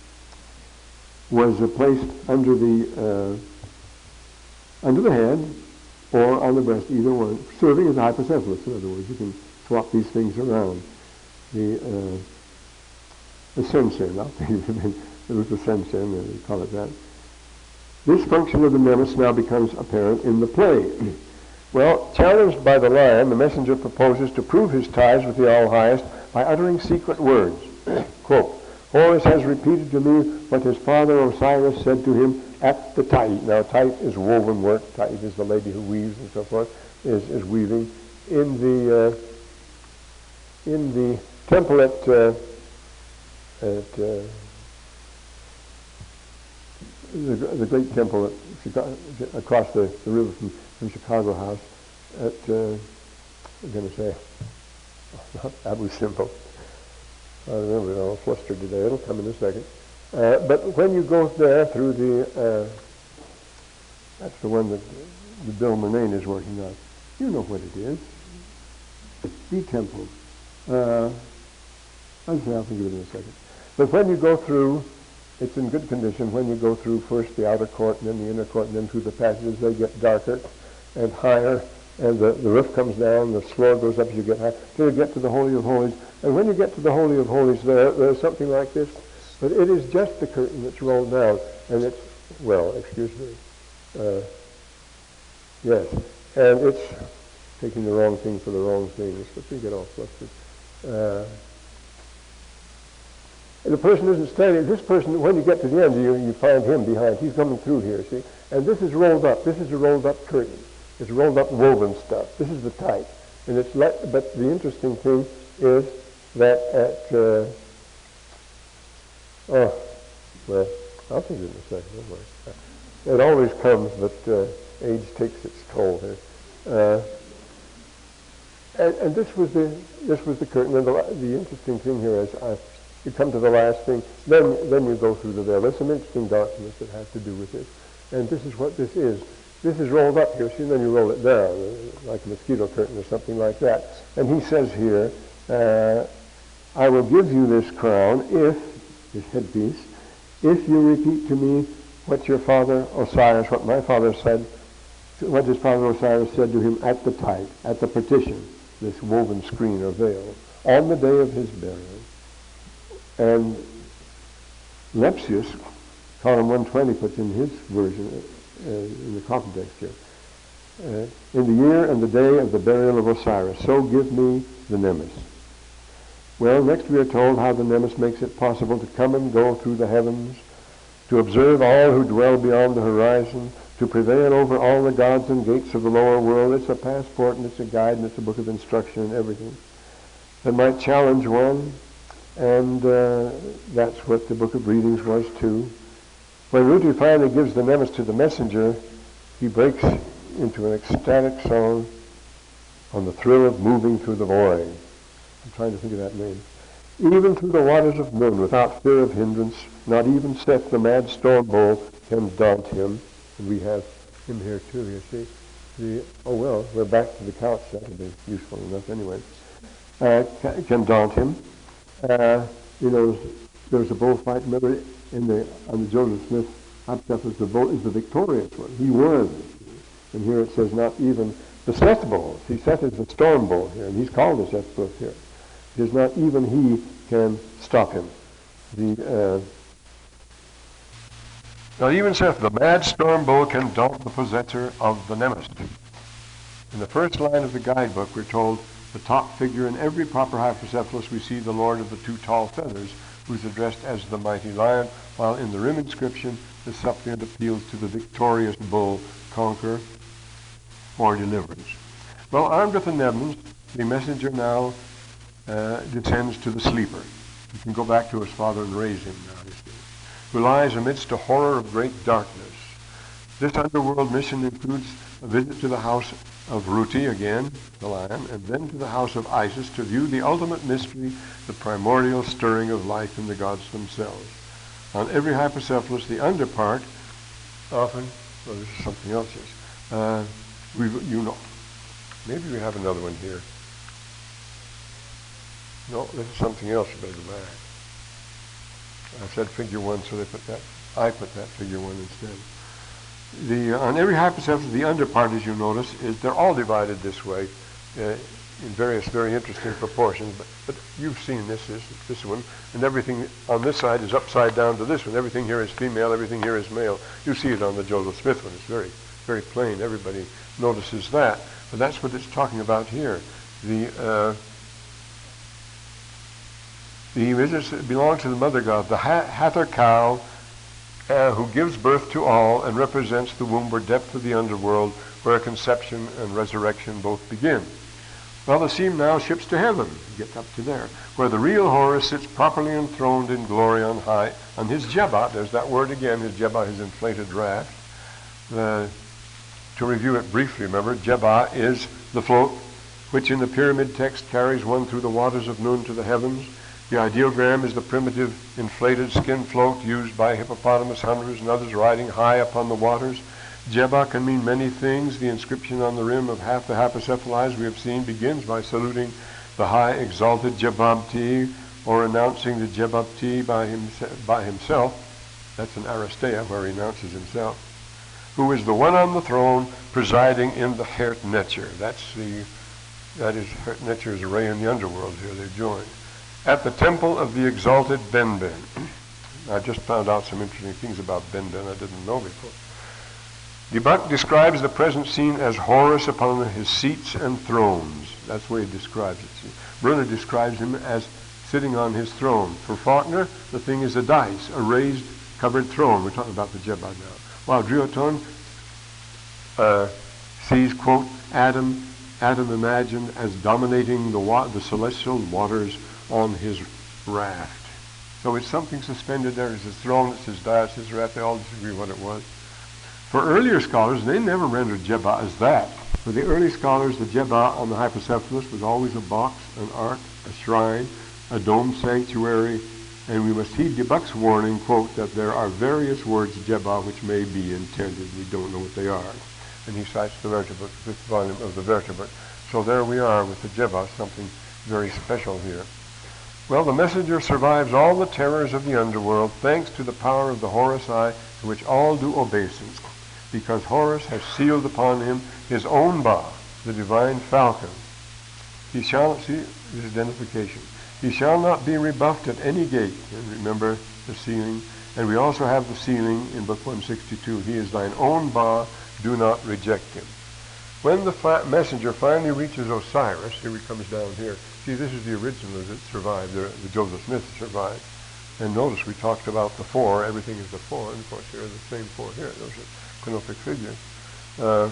was uh, placed under the uh, under the head or on the breast, either one, serving as a hypocephalus. In other words, you can swap these things around. The uh, the sensen, I'll tell you, it was the sensen, they call it that. This function of the nemes now becomes apparent in the play. Well, challenged by the lion, the messenger proposes to prove his ties with the All-Highest by uttering secret words. Quote, Horus has repeated to me what his father Osiris said to him at the Tait. Now, Tait is woven work. Tait is the lady who weaves and so forth, is, is weaving. In the, uh, in the temple at, uh, at uh, The, the great temple at Chicago, across the, the river from, from Chicago House at, uh, I'm going to say, not Abu Simbel. I remember it all flustered today. It'll come in a second. Uh, but when you go there through the, uh, that's the one that the Bill Murnane is working on. You know what it is. The temple. Uh, I'll say I'll think of it in a second. But when you go through, it's in good condition. When you go through first the outer court and then the inner court and then through the passages, they get darker and higher, and the, the roof comes down, the floor goes up as you get higher, till you get to the Holy of Holies. And when you get to the Holy of Holies, there, there's something like this, but it is just the curtain that's rolled down, and it's, well, excuse me, uh, yes, and it's taking the wrong thing for the wrong thing. It's what we get all flustered. Uh, And the person isn't standing. This person, when you get to the end, you, you find him behind. He's coming through here, see? And this is rolled up. This is a rolled up curtain. It's rolled up woven stuff. This is the type. And it's let, but the interesting thing is that at, uh, oh, well, I'll think of it in a second. Don't worry. It always comes, but uh, age takes its toll here. Uh, and, and this was the this was the curtain. And the, the interesting thing here is I. You come to the last thing, then then you go through the veil. There's some interesting documents that have to do with this. And this is what this is. this is rolled up here, see, and then you roll it down, like a mosquito curtain or something like that. And he says here, uh, I will give you this crown if, this headpiece, if you repeat to me what your father Osiris, what my father said, what his father Osiris said to him at the type, at the partition, this woven screen or veil, on the day of his burial. And Lepsius, column one twenty, puts in his version, uh, in the coffin text here, uh, in the year and the day of the burial of Osiris, so give me the Nemes. Well, next we are told how the Nemes makes it possible to come and go through the heavens, to observe all who dwell beyond the horizon, to prevail over all the gods and gates of the lower world. It's a passport and it's a guide and it's a book of instruction and everything that might challenge one, and uh, that's what the book of readings was too. When Ruti finally gives the Nemes to the messenger, he breaks into an ecstatic song on the thrill of moving through the void. I'm trying to think of that name. Even through the waters of Nun, without fear of hindrance, not even Seth the mad storm bull can daunt him. And we have him here too, you see. The, oh well, we're back to the couch. That would be useful enough anyway. Uh, can, can daunt him. Uh, you know, there was a bullfight, remember, in the, on the Joseph Smith Hapsephlus, the bull is the victorious one. He won. And here it says not even the Seth bull. See, Seth is the storm bull here, and he's called the Seth bull here. Because not even he can stop him. The, uh, not even Seth, the mad storm bull, can daunt the possessor of the Nemes. In the first line of the guidebook, we're told the top figure in every proper Hydrocephalus, we see the Lord of the two tall feathers, who's addressed as the mighty lion, while in the rim inscription, the suppliant appeals to the victorious bull, conquer or deliverance. Well, armed with the Nemes, the messenger now uh, descends to the sleeper. He can go back to his father and raise him now, you see, who lies amidst a horror of great darkness. This underworld mission includes a visit to the house of Ruti, again, the lion, and then to the house of Isis to view the ultimate mystery, the primordial stirring of life in the gods themselves. On every Hydrocephalus, the underpart, often, well, this is something else, yes, uh, we, you know, maybe we have another one here. No, this is something else, you better go back. I said figure one, so they put that, I put that figure one instead. The, uh, on every Hydrocephalus, the underpart, as you notice, is they're all divided this way uh, in various very interesting proportions, but, but you've seen this, this, this one, and everything on this side is upside down to this one. Everything here is female, everything here is male. You see it on the Joseph Smith one. It's very, very plain. Everybody notices that, but that's what it's talking about here. The uh, The Isis belongs to the mother god, the Hathor cow, uh, who gives birth to all and represents the womb or depth of the underworld, where conception and resurrection both begin. Well, the scene now shifts to heaven, get up to there, where the real Horus sits properly enthroned in glory on high, on his Jebba. There's that word again, his Jebba, his inflated raft. Uh, to review it briefly, remember, Jebba is the float, which in the pyramid text carries one through the waters of Nun to the heavens. The ideogram is the primitive inflated skin float used by hippopotamus hunters and others riding high upon the waters. Jebba can mean many things. The inscription on the rim of half the Hydrocephali we have seen begins by saluting the high exalted Jebabti, or announcing the Jebabti by, him, by himself. That's an Aristeia where he announces himself. Who is the one on the throne presiding in the Hert Netzer. That's the, that is, Hert Netzer is a ray in the underworld here, they're joined. At the temple of the exalted Benben. I just found out some interesting things about Benben I didn't know before. Debuk describes the present scene as Horus upon his seats and thrones. That's the way he describes it. See? Brunner describes him as sitting on his throne. For Faulkner, the thing is a dice, a raised, covered throne. We're talking about the Jebba now. While Drioton uh, sees, quote, Adam, Adam imagined as dominating the, wa- the celestial waters on his raft. So it's something suspended there. It's his throne, it's his dais, his raft. They all disagree what it was. For earlier scholars, they never rendered Jebba as that. For the early scholars, the Jebba on the Hydrocephalus was always a box, an ark, a shrine, a domed sanctuary, and we must heed Debuk's warning, quote, that there are various words Jebba which may be intended. We don't know what they are. and he cites the vertebrate, the fifth volume of the vertebrate. So there we are with the Jebus, something very special here. Well, the messenger survives all the terrors of the underworld thanks to the power of the Horus Eye, to which all do obeisance, because Horus has sealed upon him his own Ba, the divine falcon. He shall, see his identification, he shall not be rebuffed at any gate. And remember the sealing. And we also have the sealing in book one sixty-two. He is thine own Ba, do not reject him. When the fi- messenger finally reaches Osiris, here he comes down here. See, this is the original that survived, the, the Joseph Smith survived. And notice we talked about the four, everything is the four, and of course here are the same four here, those are quinopic figures. Uh,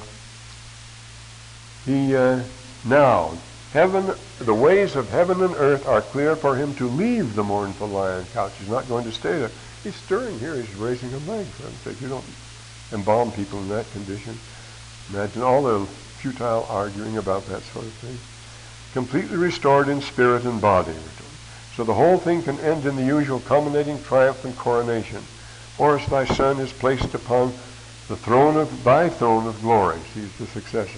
he, uh, now, heaven, the ways of heaven and earth are clear for him to leave the mournful lion couch. He's not going to stay there. He's stirring here, he's raising a leg, for heaven's sake. You don't embalm people in that condition. Imagine all the futile arguing about that sort of thing. Completely restored in spirit and body. So the whole thing can end in the usual culminating triumph and coronation. Horus, thy son, is placed upon the throne of thy throne of glory. He's the successor.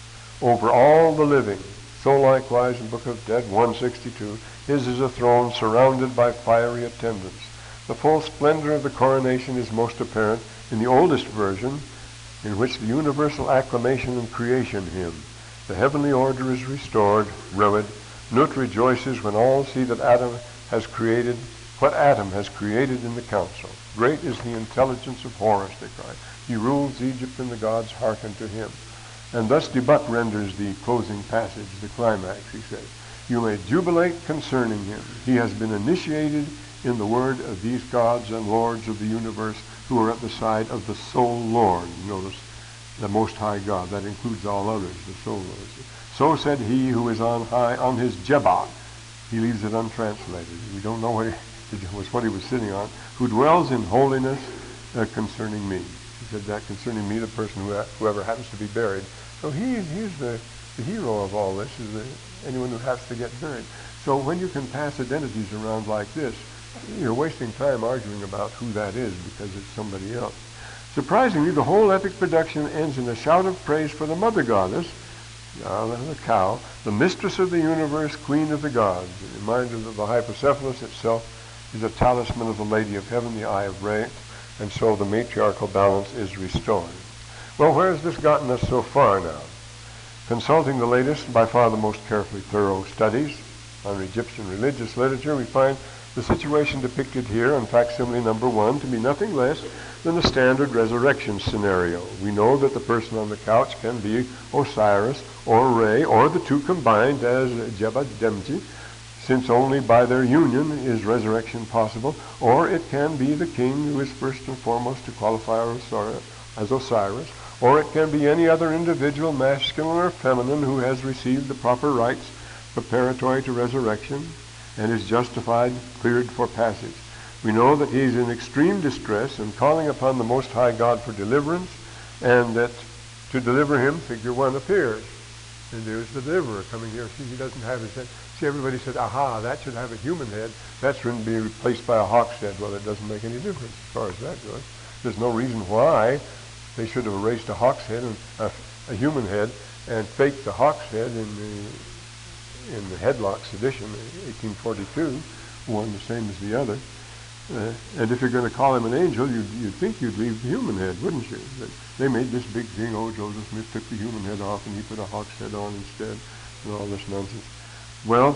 Over all the living. So likewise in Book of Dead one sixty-two, his is a throne surrounded by fiery attendants. The full splendor of the coronation is most apparent in the oldest version, in which the universal acclamation and creation hymn. The heavenly order is restored, Rewed. Nut rejoices when all see that Adam has created, what Adam has created in the council. Great is the intelligence of Horus, they cry. He rules Egypt, and the gods hearken to him. And thus Debut renders the closing passage, the climax, he says. You may jubilate concerning him. He has been initiated in the word of these gods and lords of the universe who are at the side of the sole Lord. Notice, the Most High God. That includes all others, the sole Lord. So said he who is on high on his Jebah. He leaves it untranslated. We don't know what it was what he was sitting on. Who dwells in holiness uh, concerning me. He said that concerning me, the person who whoever happens to be buried. So he he's the, the hero of all this, is the, anyone who has to get buried. So when you can pass identities around like this, you're wasting time arguing about who that is because it's somebody else. Surprisingly, the whole epic production ends in a shout of praise for the mother goddess, uh, the cow, the mistress of the universe, queen of the gods. A reminder that the hypocephalus itself is a talisman of the Lady of Heaven, the Eye of Re, and so the matriarchal balance is restored. Well, where has this gotten us so far now? Consulting the latest, by far the most carefully thorough studies on Egyptian religious literature, we find the situation depicted here on facsimile number one to be nothing less than a standard resurrection scenario. We know that the person on the couch can be Osiris or Re, or the two combined as Jebah Demji, since only by their union is resurrection possible, or it can be the king who is first and foremost to qualify as Osiris, or it can be any other individual, masculine or feminine, who has received the proper rites preparatory to resurrection and is justified, cleared for passage. We know that he is in extreme distress and calling upon the Most High God for deliverance, and that to deliver him, figure one appears. And there's the deliverer coming here. See, he doesn't have his head. See, everybody said, aha, that should have a human head. That's going to be replaced by a hawk's head. Well, it doesn't make any difference as far as that goes. There's no reason why they should have erased a hawk's head and a, a human head and faked the hawk's head in the in the Headlock sedition, eighteen forty-two, one the same as the other. Uh, and if you're going to call him an angel, you'd, you'd think you'd leave the human head, wouldn't you? But they made this big thing, oh, Joseph Smith took the human head off and he put a hawk's head on instead, and all this nonsense. Well,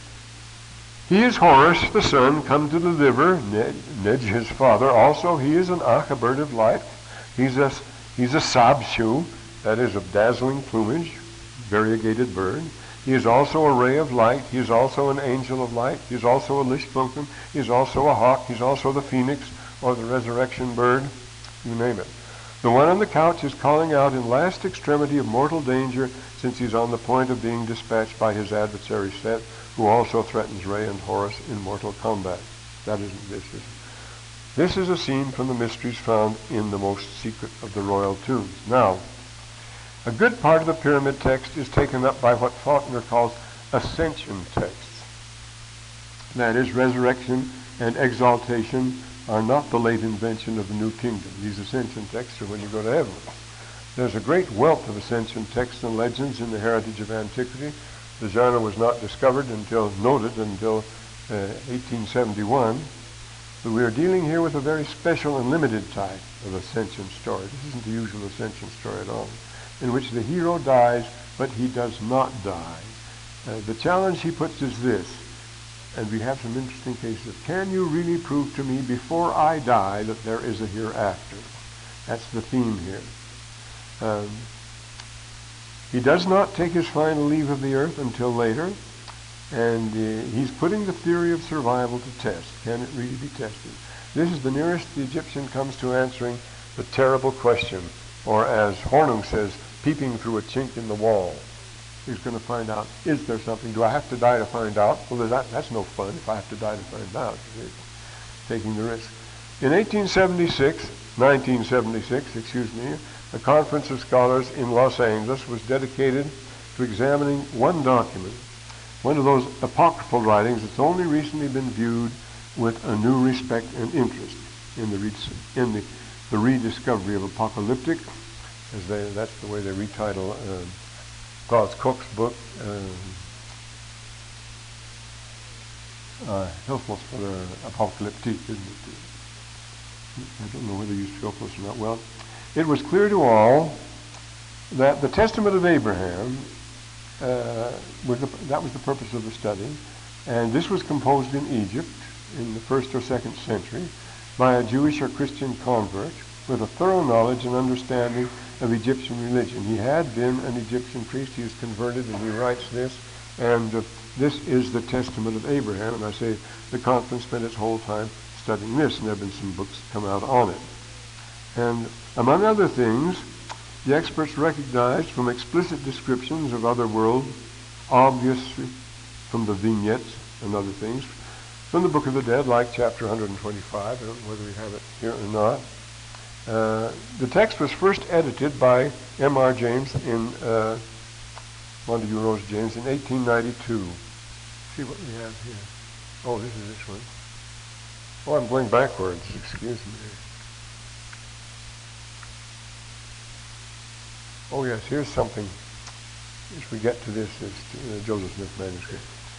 he is Horus, the son, come to deliver, Ned, Ned his father. Also, he is an Akh, a bird of light. He's a, he's a Sabshu, that is of dazzling plumage, variegated bird. He is also a ray of light. He is also an angel of light. He is also a Lishbunkum. He is also a hawk. He is also the phoenix or the resurrection bird. You name it. The one on the couch is calling out in last extremity of mortal danger, since he's on the point of being dispatched by his adversary Set, who also threatens Re and Horus in mortal combat. That isn't this. Is this is a scene from the mysteries found in the most secret of the royal tombs. Now, a good part of the pyramid text is taken up by what Faulkner calls ascension texts. That is, resurrection and exaltation are not the late invention of the New Kingdom. These ascension texts are when you go to heaven. There's a great wealth of ascension texts and legends in the heritage of antiquity. The genre was not discovered until, noted until uh, eighteen seventy-one. But we are dealing here with a very special and limited type of ascension story. This isn't the usual ascension story at all, in which the hero dies, but he does not die. Uh, the challenge he puts is this, and we have some interesting cases. Can you really prove to me before I die that there is a hereafter? That's the theme here. Um, he does not take his final leave of the earth until later, and uh, he's putting the theory of survival to test. Can it really be tested? This is the nearest the Egyptian comes to answering the terrible question, or as Hornung says, peeping through a chink in the wall. He's going to find out, is there something? Do I have to die to find out? Well, that, that's no fun if I have to die to find out. Taking the risk. In eighteen seventy-six, nineteen seventy-six, excuse me, a conference of scholars in Los Angeles was dedicated to examining one document, one of those apocryphal writings that's only recently been viewed with a new respect and interest in the, re- in the, the rediscovery of apocalyptic, as they, that's the way they retitle uh, Klaus Cook's book, uh, uh, Hilfos for the Apocalyptique, isn't it? I don't know whether you use Hilfos or not. Well, it was clear to all that the Testament of Abraham, uh, was the, that was the purpose of the study, and this was composed in Egypt in the first or second century by a Jewish or Christian convert with a thorough knowledge and understanding of Egyptian religion. He had been an Egyptian priest. He was converted, and he writes this, and uh, this is the Testament of Abraham. And I say the conference spent its whole time studying this, and there have been some books come out on it. And among other things, the experts recognized from explicit descriptions of other worlds, obviously from the vignettes and other things, from the Book of the Dead, like chapter one hundred twenty-five, I don't know whether we have it here or not. Uh, the text was first edited by M R James in uh, Montague Rose James in eighteen ninety-two. See what we have here. Oh, this is this one. Oh, I'm going backwards. Excuse me. Oh, yes, here's something. As we get to this, is uh, Joseph Smith manuscript.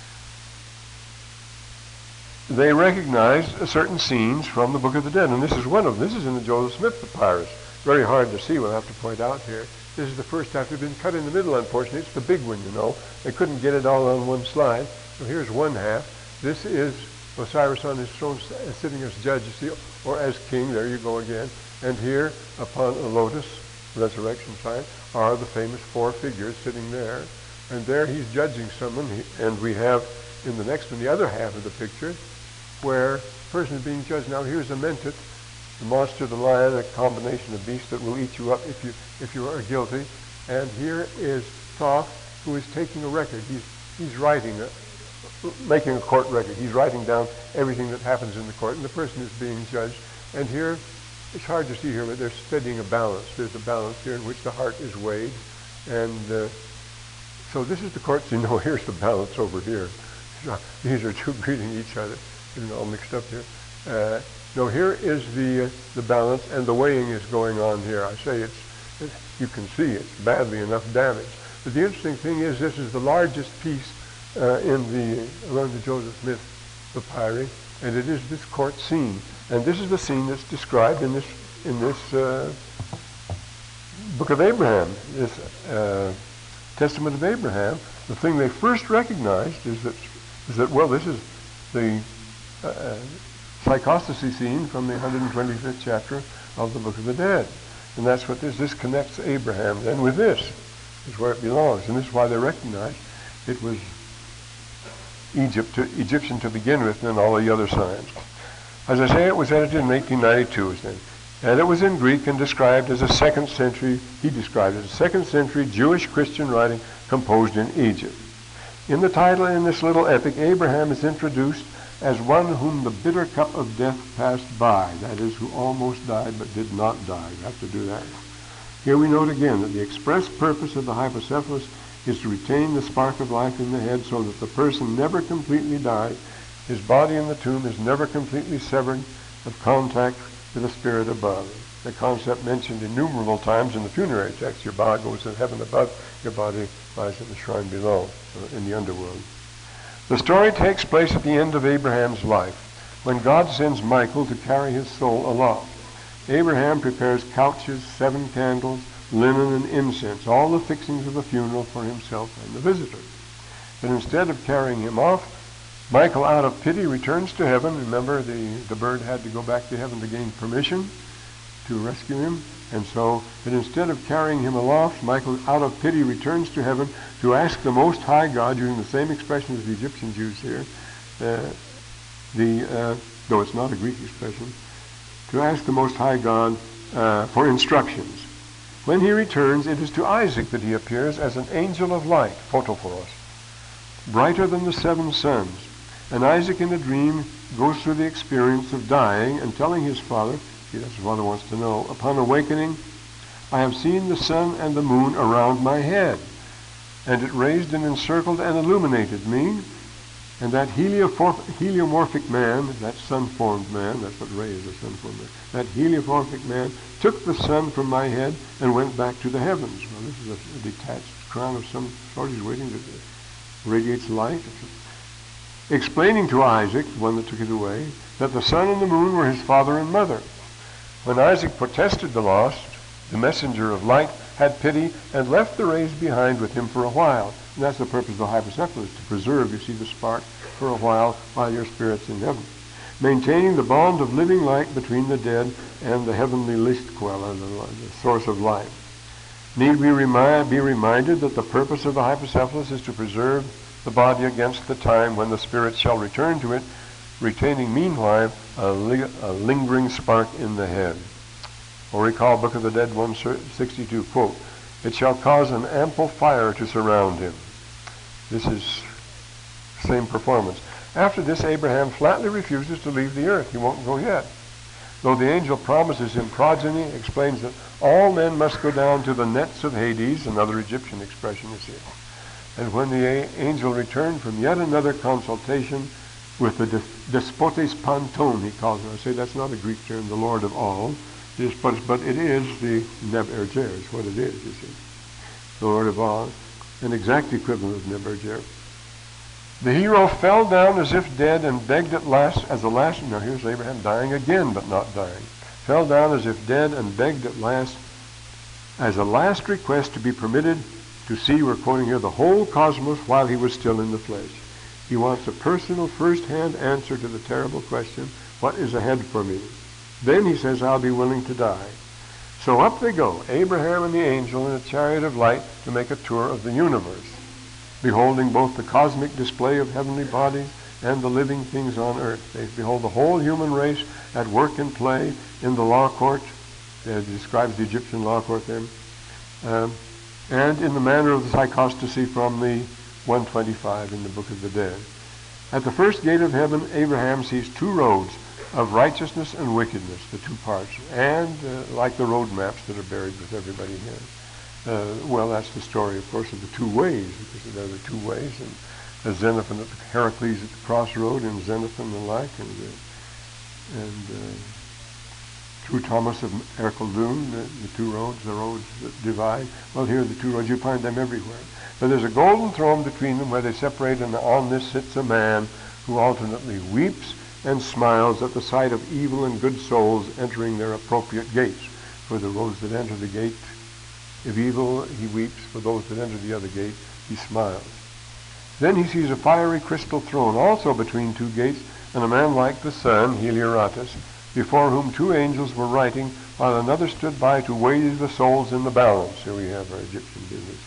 They recognize certain scenes from the Book of the Dead, and this is one of them. This is in the Joseph Smith papyrus. Very hard to see, we'll have to point out here. This is the first half. It's been cut in the middle, unfortunately. It's the big one, you know. They couldn't get it all on one slide. So here's one half. This is Osiris on his throne, sitting as judge, you see, or as king. There you go again. And here, upon a lotus, resurrection sign, are the famous four figures sitting there. And there he's judging someone. And we have in the next one, the other half of the picture, where a person is being judged. Now here's a mentat, the monster, the lion, a combination of beasts that will eat you up if you if you are guilty. And here is Thoth, who is taking a record. He's he's writing, a, making a court record. He's writing down everything that happens in the court, and the person is being judged. And here, it's hard to see here, but they're studying a balance. There's a balance here in which the heart is weighed. And uh, so this is the court. So, you know, here's the balance over here. These are two greeting each other. Getting all mixed up here. Uh, no, here is the uh, the balance, and the weighing is going on here. I say it's, it, you can see it's badly enough damaged. But the interesting thing is this is the largest piece uh, in the around the Joseph Smith papyri, and it is this court scene. And this is the scene that's described in this in this uh, Book of Abraham, this uh, Testament of Abraham. The thing they first recognized is that is that well, this is the Uh, psychostasy scene from the one hundred twenty-fifth chapter of the Book of the Dead. And that's what this, this connects Abraham then with this, is where it belongs. And this is why they recognized it was Egypt to, Egyptian to begin with, and then all the other signs. As I say, it was edited in eighteen ninety-two, then. And it was in Greek and described as a second century, he described it as a second century Jewish Christian writing composed in Egypt. In the title in this little epic, Abraham is introduced as one whom the bitter cup of death passed by, that is, who almost died but did not die. You have to do that. Here we note again that the express purpose of the hypocephalus is to retain the spark of life in the head so that the person never completely dies. His body in the tomb is never completely severed of contact with the spirit above. the concept mentioned innumerable times in the funerary text. Your body goes in heaven above, your body lies in the shrine below, uh, in the underworld. The story takes place at the end of Abraham's life, when God sends Michael to carry his soul aloft. Abraham prepares couches, seven candles, linen, and incense, all the fixings of the funeral for himself and the visitor. But instead of carrying him off, Michael, out of pity, returns to heaven. Remember, the, the bird had to go back to heaven to gain permission to rescue him. And so, but instead of carrying him aloft, Michael, out of pity, returns to heaven to ask the Most High God, using the same expression as the Egyptians use here, uh, the, uh, though it's not a Greek expression, to ask the Most High God uh, for instructions. When he returns, it is to Isaac that he appears as an angel of light, photophoros, brighter than the seven suns. And Isaac, in a dream, goes through the experience of dying and telling his father, see, that's what father wants to know, upon awakening, I have seen the sun and the moon around my head, and it raised and encircled and illuminated me, and that heliomorphic man, that sun-formed man, that's what Ray is, a sun-formed man, that heliomorphic man took the sun from my head and went back to the heavens. Well, this is a, a detached crown of some sort. He's waiting to radiates light. Explaining to Isaac, the one that took it away, that the sun and the moon were his father and mother. When Isaac protested the lost, the messenger of light had pity and left the rays behind with him for a while. And that's the purpose of the hypocephalus, to preserve, you see, the spark for a while while your spirit's in heaven. Maintaining the bond of living light between the dead and the heavenly Lichtquelle, the, the source of life. Need we remind, be reminded that the purpose of the hypocephalus is to preserve the body against the time when the spirit shall return to it, retaining meanwhile a, li- a lingering spark in the head. Or recall Book of the Dead one sixty-two, quote, it shall cause an ample fire to surround him. This is same performance. After this, Abraham flatly refuses to leave the earth. He won't go yet. Though the angel promises him progeny, explains that all men must go down to the nets of Hades, another Egyptian expression is here. And when the a- angel returned from yet another consultation with the despotes panton, he calls it. I say that's not a Greek term, the Lord of all, but, but it is the Neb Erger, is what it is, you see. The Lord of all, an exact equivalent of Neb Erger. The hero fell down as if dead and begged at last, as a last, now here's Abraham dying again, but not dying. Fell down as if dead and begged at last, as a last request to be permitted to see, we're quoting here, the whole cosmos while he was still in the flesh. He wants a personal, first-hand answer to the terrible question, what is ahead for me? Then he says, I'll be willing to die. So up they go, Abraham and the angel in a chariot of light to make a tour of the universe, beholding both the cosmic display of heavenly bodies and the living things on earth. They behold the whole human race at work and play in the law court. It describes the Egyptian law court there. Um, and in the manner of the psychostasy from the one twenty-five in the Book of the Dead. At the first gate of heaven, Abraham sees two roads of righteousness and wickedness, the two parts, and uh, like the road maps that are buried with everybody here. Uh, well, that's the story, of course, of the two ways, because there are the two ways, and uh, Xenophon at the Heracles at the crossroad, and Xenophon the like, and uh, and uh, True Thomas of Ercheldoon, the, the two roads, the roads that divide. Well, here are the two roads, you find them everywhere. But there's a golden throne between them where they separate, and on this sits a man who alternately weeps and smiles at the sight of evil and good souls entering their appropriate gates. For the roads that enter the gate, if evil, he weeps. For those that enter the other gate, he smiles. Then he sees a fiery crystal throne also between two gates, and a man like the sun, Helioratus, before whom two angels were writing, while another stood by to weigh the souls in the balance. Here we have our Egyptian business.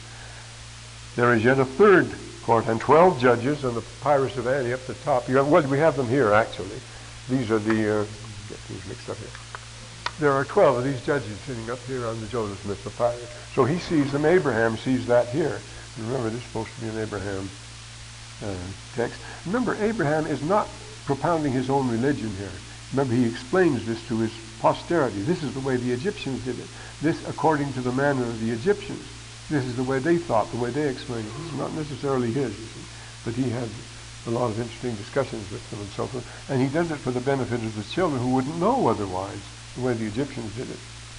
There is yet a third court, and twelve judges, and the Papyrus of Ani up the top. You have, well, we have them here, actually. These are the, uh, get things mixed up here. There are twelve of these judges sitting up here on the Joseph Smith Papyrus. So he sees them. Abraham sees that here. Remember, this is supposed to be an Abraham uh, text. Remember, Abraham is not propounding his own religion here. Remember, he explains this to his posterity. This is the way the Egyptians did it. This according to the manner of the Egyptians. This is the way they thought, the way they explained it. This is not necessarily his, you see. But he had a lot of interesting discussions with them and so forth. And he does it for the benefit of the children who wouldn't know otherwise, the way the Egyptians did it.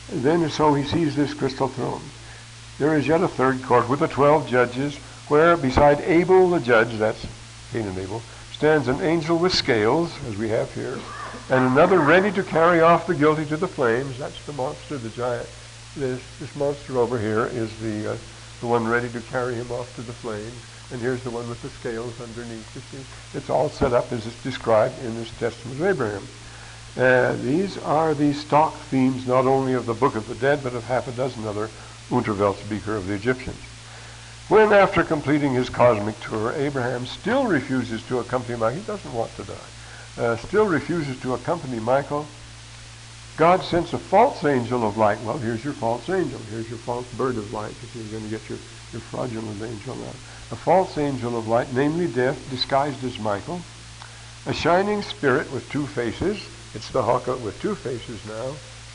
And then so he sees this crystal throne. There is yet a third court with the twelve judges, where beside Abel the judge, that's Cain and Abel, stands an angel with scales, as we have here, and another ready to carry off the guilty to the flames. That's the monster, the giant. This, this monster over here is the, uh, the one ready to carry him off to the flames. And here's the one with the scales underneath. You see, it's all set up as it's described in this Testament of Abraham. Uh, these are the stock themes not only of the Book of the Dead, but of half a dozen other Unterweltsbücher of the Egyptians. When, after completing his cosmic tour, Abraham still refuses to accompany Michael, he doesn't want to die, uh, still refuses to accompany Michael, God sends a false angel of light. Well, here's your false angel. Here's your false bird of light, if you're going to get your, your fraudulent angel out. A false angel of light, namely death, disguised as Michael. A shining spirit with two faces. It's the hawk with two faces now.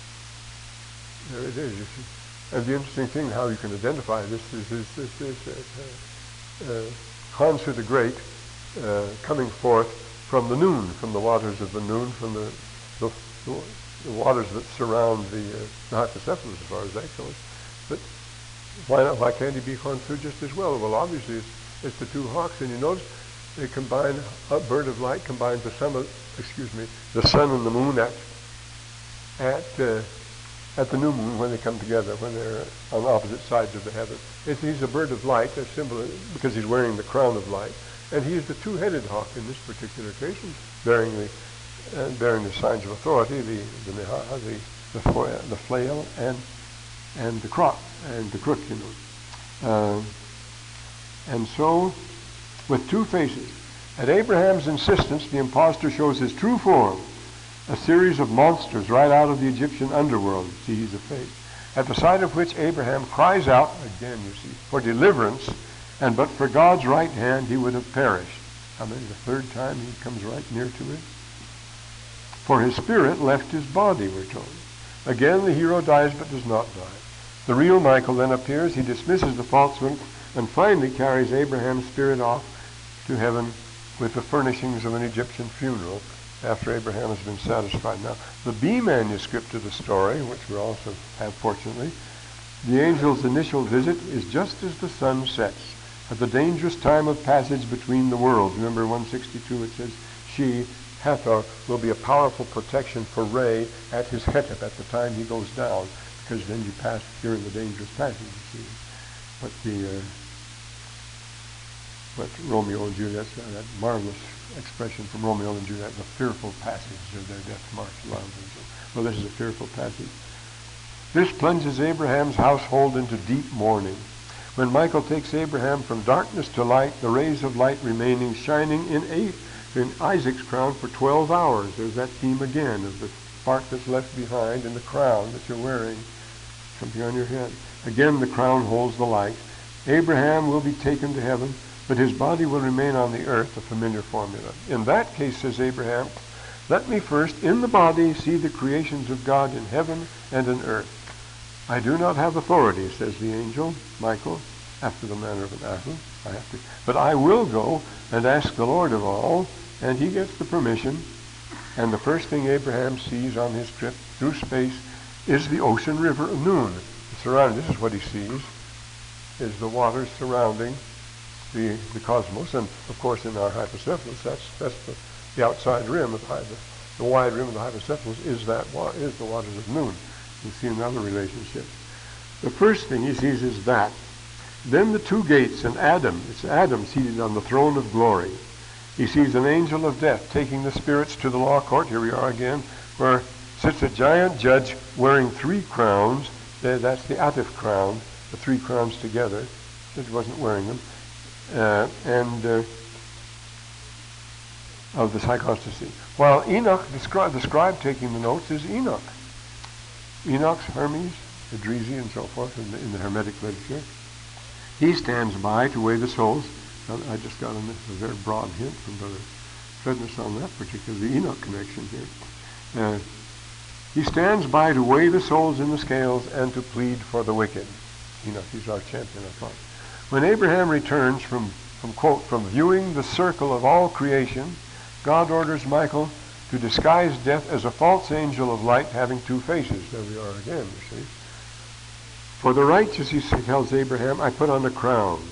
There it is. And the interesting thing, how you can identify this, is this, this, this uh, uh, Khonsu the Great uh, coming forth from the noon, from the waters of the noon, from the, the, the the waters that surround the, uh, the Hydrocephalus as far as that goes. But why not? Why can't he be Khonsu just as well? Well, obviously it's, it's the two hawks, and you notice they combine, a bird of light combines the sun, excuse me, the sun and the moon at at uh, at the new moon when they come together, when they're on opposite sides of the heaven. It's, he's a bird of light, a symbol, because he's wearing the crown of light, and he is the two-headed hawk in this particular occasion, bearing the and bearing the signs of authority, the the mehaha, the the, fo- the flail, and and the crook, and the crook, you know. Uh, and so, with two faces, at Abraham's insistence, the impostor shows his true form, a series of monsters right out of the Egyptian underworld. See, he's a fake. At the sight of which Abraham cries out, again, you see, for deliverance, and but for God's right hand he would have perished. I mean, the third time he comes right near to it. For his spirit left his body, we're told. Again, the hero dies but does not die. The real Michael then appears. He dismisses the false one and finally carries Abraham's spirit off to heaven with the furnishings of an Egyptian funeral after Abraham has been satisfied. Now, the B manuscript of the story, which we also have fortunately, the angel's initial visit is just as the sun sets, at the dangerous time of passage between the worlds. Remember one sixty-two, it says, she, Hathor, will be a powerful protection for Ray at his hetep, at the time he goes down, because then you pass during the dangerous passage, you see. What the, uh, what Romeo and Juliet, uh, that marvelous expression from Romeo and Juliet, the fearful passage of their death march around them. Well, this is a fearful passage. This plunges Abraham's household into deep mourning. When Michael takes Abraham from darkness to light, the rays of light remaining shining in eight, in Isaac's crown for twelve hours. There's that theme again of the spark that's left behind and the crown that you're wearing, something on your head. Again, the crown holds the light. Abraham will be taken to heaven, but his body will remain on the earth, a familiar formula. In that case, says Abraham, let me first in the body see the creations of God in heaven and in earth. I do not have authority, says the angel, Michael, after the manner of an Ahu. I have to, but I will go and ask the Lord of all, and he gets the permission. And the first thing Abraham sees on his trip through space is the ocean river of Nun. Surrounding, this is what he sees, is the waters surrounding the, the cosmos. And of course in our hypocephalus, that's, that's the, the outside rim of the, the, the wide rim of the hypocephalus is, that, is the waters of Nun. You see another relationship. The first thing he sees is that. Then the two gates and Adam, it's Adam seated on the throne of glory. He sees an angel of death taking the spirits to the law court. Here we are again, where sits a giant judge wearing three crowns. That's the Atif crown, the three crowns together. He wasn't wearing them. Uh, and uh, of the psychostasy. While Enoch, descri- the scribe taking the notes, is Enoch. Enoch's Hermes, Idrisi, and so forth in the, in the Hermetic literature. He stands by to weigh the souls. I just got a, a very broad hint from Brother Fredness on that particular, the Enoch connection here. Uh, he stands by to weigh the souls in the scales and to plead for the wicked. Enoch, he's our champion, I thought. When Abraham returns from, from, quote, from viewing the circle of all creation, God orders Michael to disguise death as a false angel of light having two faces. There we are again, you see. For the righteous, he tells Abraham, I put on a crown.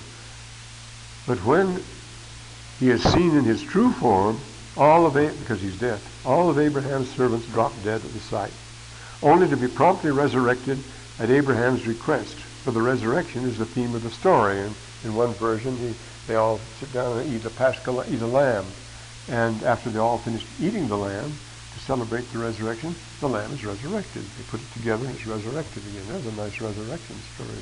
But when he is seen in his true form, all of it, because he's dead, all of Abraham's servants drop dead at the sight, only to be promptly resurrected at Abraham's request. For the resurrection is the theme of the story. And in one version, he, they all sit down and eat a paschal, eat a lamb. And after they all finish eating the lamb, to celebrate the resurrection, the lamb is resurrected. They put it together and it's resurrected again. There's a nice resurrection story.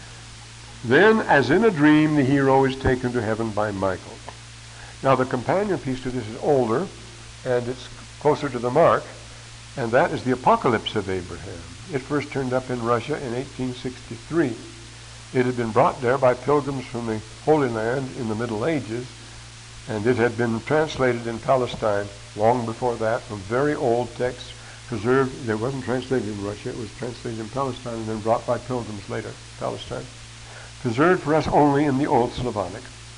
Then, as in a dream, the hero is taken to heaven by Michael. Now, the companion piece to this is older, and it's closer to the mark, and that is the Apocalypse of Abraham. It first turned up in Russia in eighteen sixty-three. It had been brought there by pilgrims from the Holy Land in the Middle Ages, and it had been translated in Palestine long before that from very old texts preserved. It wasn't translated in Russia, it was translated in Palestine and then brought by pilgrims later, Palestine. Preserved for us only in the Old Slavonic.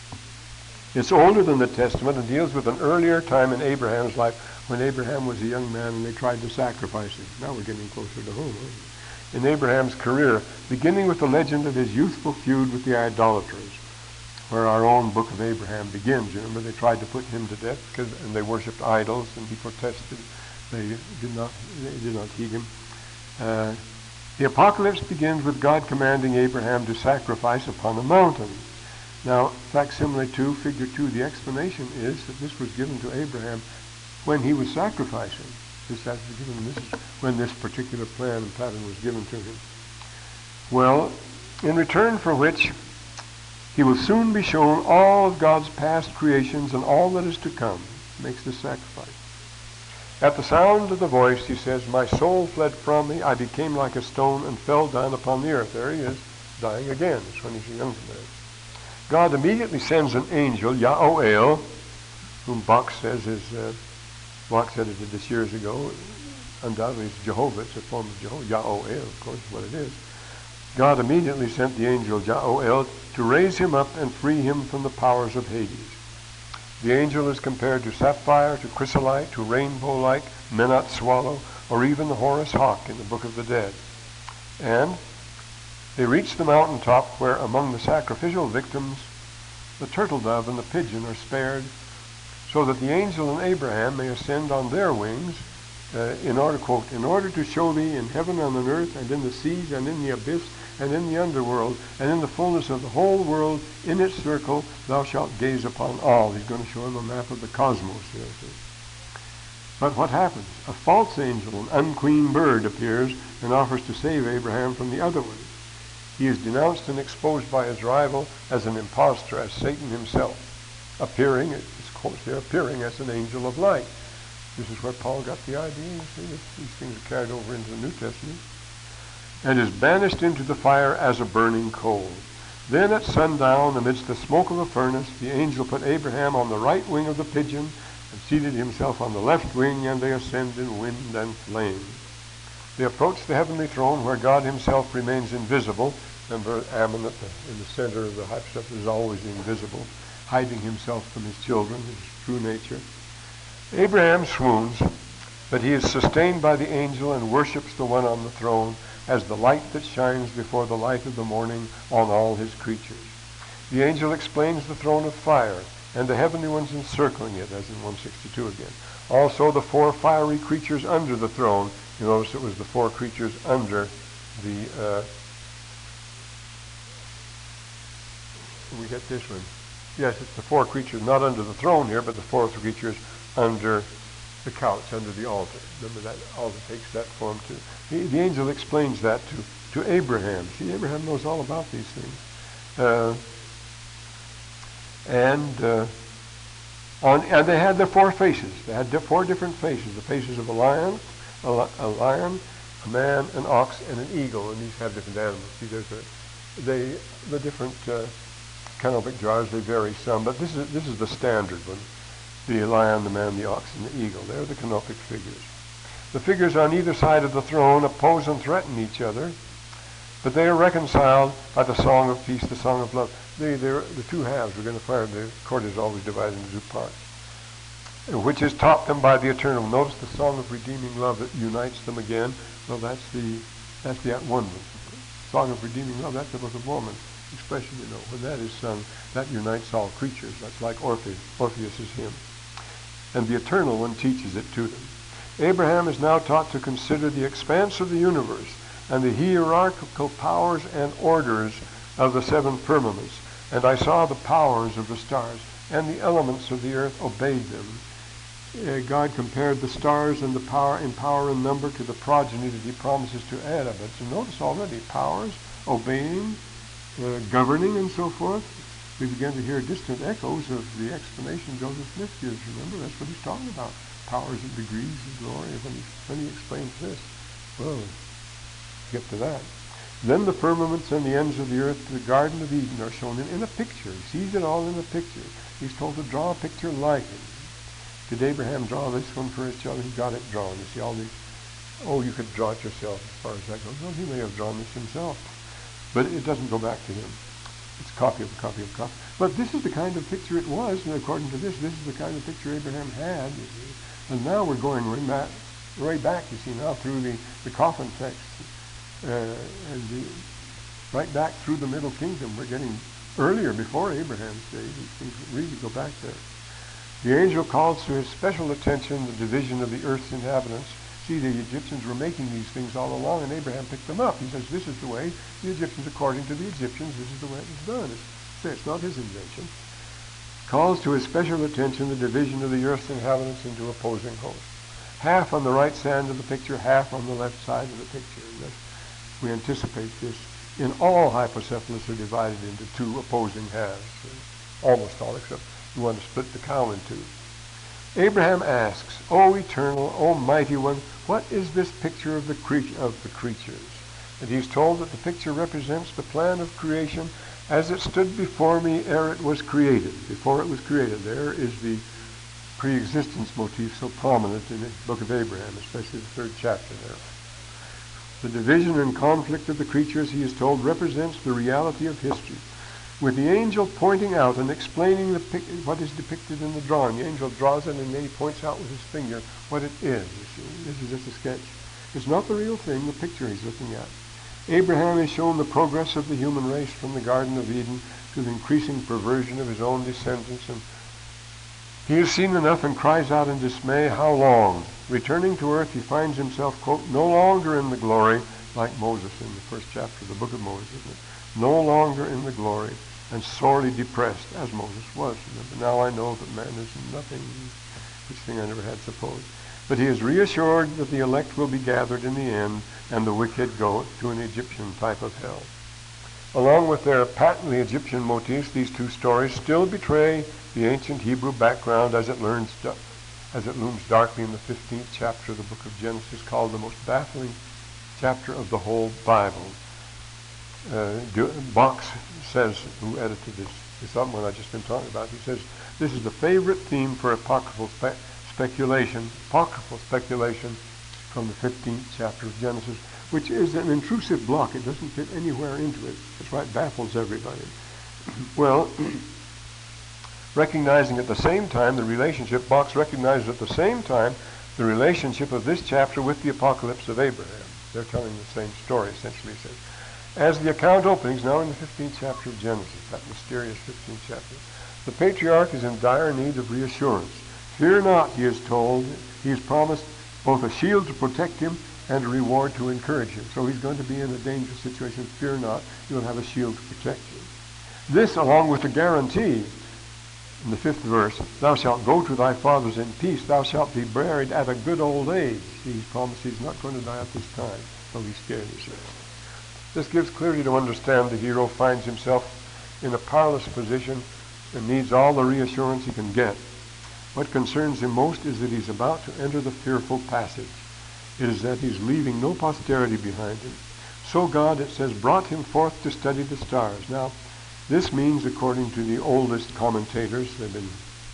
It's older than the Testament and deals with an earlier time in Abraham's life when Abraham was a young man and they tried to sacrifice him. Now we're getting closer to home. In Abraham's career, beginning with the legend of his youthful feud with the idolaters, where our own book of Abraham begins. You remember they tried to put him to death because, and they worshipped idols, and he protested. They did not, they did not heed him. Uh, the Apocalypse begins with God commanding Abraham to sacrifice upon a mountain. Now, facsimile two, figure two, the explanation is that this was given to Abraham when he was sacrificing. This has to be given. This is when this particular plan and pattern was given to him. Well, in return for which he will soon be shown all of God's past creations and all that is to come. Makes this sacrifice. At the sound of the voice, he says, my soul fled from me, I became like a stone and fell down upon the earth. There he is, dying again. It's when he's a young man. God immediately sends an angel, Yaoel, whom Bach says is, uh, Bach edited this years ago, undoubtedly it's Jehovah, it's a form of Jehovah, Yaoel, of course, is what it is. God immediately sent the angel Yaoel to raise him up and free him from the powers of Hades. The angel is compared to sapphire, to chrysolite, to rainbow-like, Menat swallow, or even the Horus hawk in the Book of the Dead. And they reach the mountaintop where among the sacrificial victims the turtle dove and the pigeon are spared, so that the angel and Abraham may ascend on their wings uh, in order, quote, in order to show thee in heaven and on earth and in the seas and in the abyss and in the underworld, and in the fullness of the whole world, in its circle, thou shalt gaze upon all. He's going to show him a map of the cosmos here. But what happens? A false angel, an unclean bird, appears and offers to save Abraham from the other one. He is denounced and exposed by his rival as an impostor, as Satan himself, appearing, it's quotes here, appearing as an angel of light. This is where Paul got the idea. You see, these things are carried over into the New Testament. And is banished into the fire as a burning coal. Then at sundown, amidst the smoke of a furnace, the angel put Abraham on the right wing of the pigeon and seated himself on the left wing, and they ascend in wind and flame. They approach the heavenly throne where God himself remains invisible. Remember Ammon at the, in the center of the hypostasis is always invisible, hiding himself from his children, his true nature. Abraham swoons, but he is sustained by the angel and worships the one on the throne as the light that shines before the light of the morning on all his creatures. The angel explains the throne of fire and the heavenly ones encircling it, as in one sixty-two again. Also the four fiery creatures under the throne. You notice it was the four creatures under the, uh, we get this one. Yes, it's the four creatures, not under the throne here, but the four creatures under the couch, under the altar. Remember that altar takes that form too. The, the angel explains that to, to Abraham. See, Abraham knows all about these things. Uh, and uh, on, and they had their four faces. They had four different faces. The faces of a lion, a, li- a lion, a man, an ox, and an eagle. And these have different animals. See, there's a, they, the different uh, canopic jars, they vary some, but this is this is the standard one. The lion, the man, the ox, and the eagle. They're the canopic figures. The figures on either side of the throne oppose and threaten each other, but they are reconciled by the song of peace, the song of love. They, they're the two halves. We're going to find the chord is always divided into two parts. which is taught them by the Eternal. Notice the song of redeeming love that unites them again. Well, that's the that's the one song of redeeming love. That's the Book of Mormon expression. You know, when that is sung, that unites all creatures. That's like Orpheus. Orpheus's hymn. And the Eternal One teaches it to them. Abraham is now taught to consider the expanse of the universe and the hierarchical powers and orders of the seven firmaments. And I saw the powers of the stars, and the elements of the earth obeyed them. Uh, God compared the stars and the power in power and number to the progeny that he promises to Adam. But so notice already, powers, obeying, uh, governing, and so forth. We begin to hear distant echoes of the explanation Joseph Smith gives. Remember, that's what he's talking about. Powers and degrees of glory. When he, when he explains this, well, get to that. Then the firmaments and the ends of the earth to the Garden of Eden are shown in, in a picture. He sees it all in a picture. He's told to draw a picture like it. Did Abraham draw this one for his children? He got it drawn. You see all these, oh, you could draw it yourself as far as that goes. Well, he may have drawn this himself. But it doesn't go back to him. It's a copy of a copy of a copy. But this is the kind of picture it was, and according to this, this is the kind of picture Abraham had. You see. And now we're going way back, way back, you see, now through the, the coffin text. Uh, and the, right back through the Middle Kingdom. We're getting earlier, before Abraham's day. These things really go back there. The angel calls to his special attention the division of the earth's inhabitants. See, the Egyptians were making these things all along, and Abraham picked them up. He says, this is the way the Egyptians, according to the Egyptians, this is the way it was done. It's, it's not his invention. Calls to his special attention the division of the earth's inhabitants into opposing hosts. Half on the right side of the picture, half on the left side of the picture. And we anticipate this. In all, hypocephalus are divided into two opposing halves. Almost all, except you want to split the cow in two. Abraham asks, O Eternal, O Mighty One, what is this picture of the, cre- of the creatures? And he's told that the picture represents the plan of creation as it stood before me ere it was created. Before it was created. There is the pre-existence motif so prominent in the book of Abraham, especially the third chapter there. The division and conflict of the creatures, he is told, represents the reality of history, with the angel pointing out and explaining the pic- what is depicted in the drawing. The angel draws it and then he points out with his finger what it is. You see, this is just a sketch. It's not the real thing, the picture he's looking at. Abraham is shown the progress of the human race from the Garden of Eden to the increasing perversion of his own descendants, and he has seen enough and cries out in dismay, how long? Returning to earth, he finds himself, quote, no longer in the glory, like Moses in the first chapter of the book of Moses, isn't it? No longer in the glory, and sorely depressed, as Moses was. Remember, now I know that man is nothing, which thing I never had supposed. But he is reassured that the elect will be gathered in the end, and the wicked go to an Egyptian type of hell. Along with their patently Egyptian motifs, these two stories still betray the ancient Hebrew background as it learns, as it looms darkly in the fifteenth chapter of the book of Genesis, called the most baffling chapter of the whole Bible. Uh, Box says, who edited this, this one I've just been talking about, he says, this is the favorite theme for apocryphal spe- speculation, apocryphal speculation from the fifteenth chapter of Genesis, which is an intrusive block. It doesn't fit anywhere into it. That's why it baffles everybody. Well, recognizing at the same time the relationship, Box recognizes at the same time the relationship of this chapter with the apocalypse of Abraham. They're telling the same story, essentially, he says. As the account opens, now in the fifteenth chapter of Genesis, that mysterious fifteenth chapter, the patriarch is in dire need of reassurance. Fear not, he is told. He is promised both a shield to protect him and a reward to encourage him. So he's going to be in a dangerous situation. Fear not, you'll have a shield to protect you. This, along with the guarantee, in the fifth verse, thou shalt go to thy fathers in peace, thou shalt be buried at a good old age. He's promised he's not going to die at this time. Don't be scared, he says. This gives clearly to understand the hero finds himself in a powerless position and needs all the reassurance he can get. What concerns him most is that he's about to enter the fearful passage. It is that he's leaving no posterity behind him. So God, it says, brought him forth to study the stars. Now, this means, according to the oldest commentators, they've been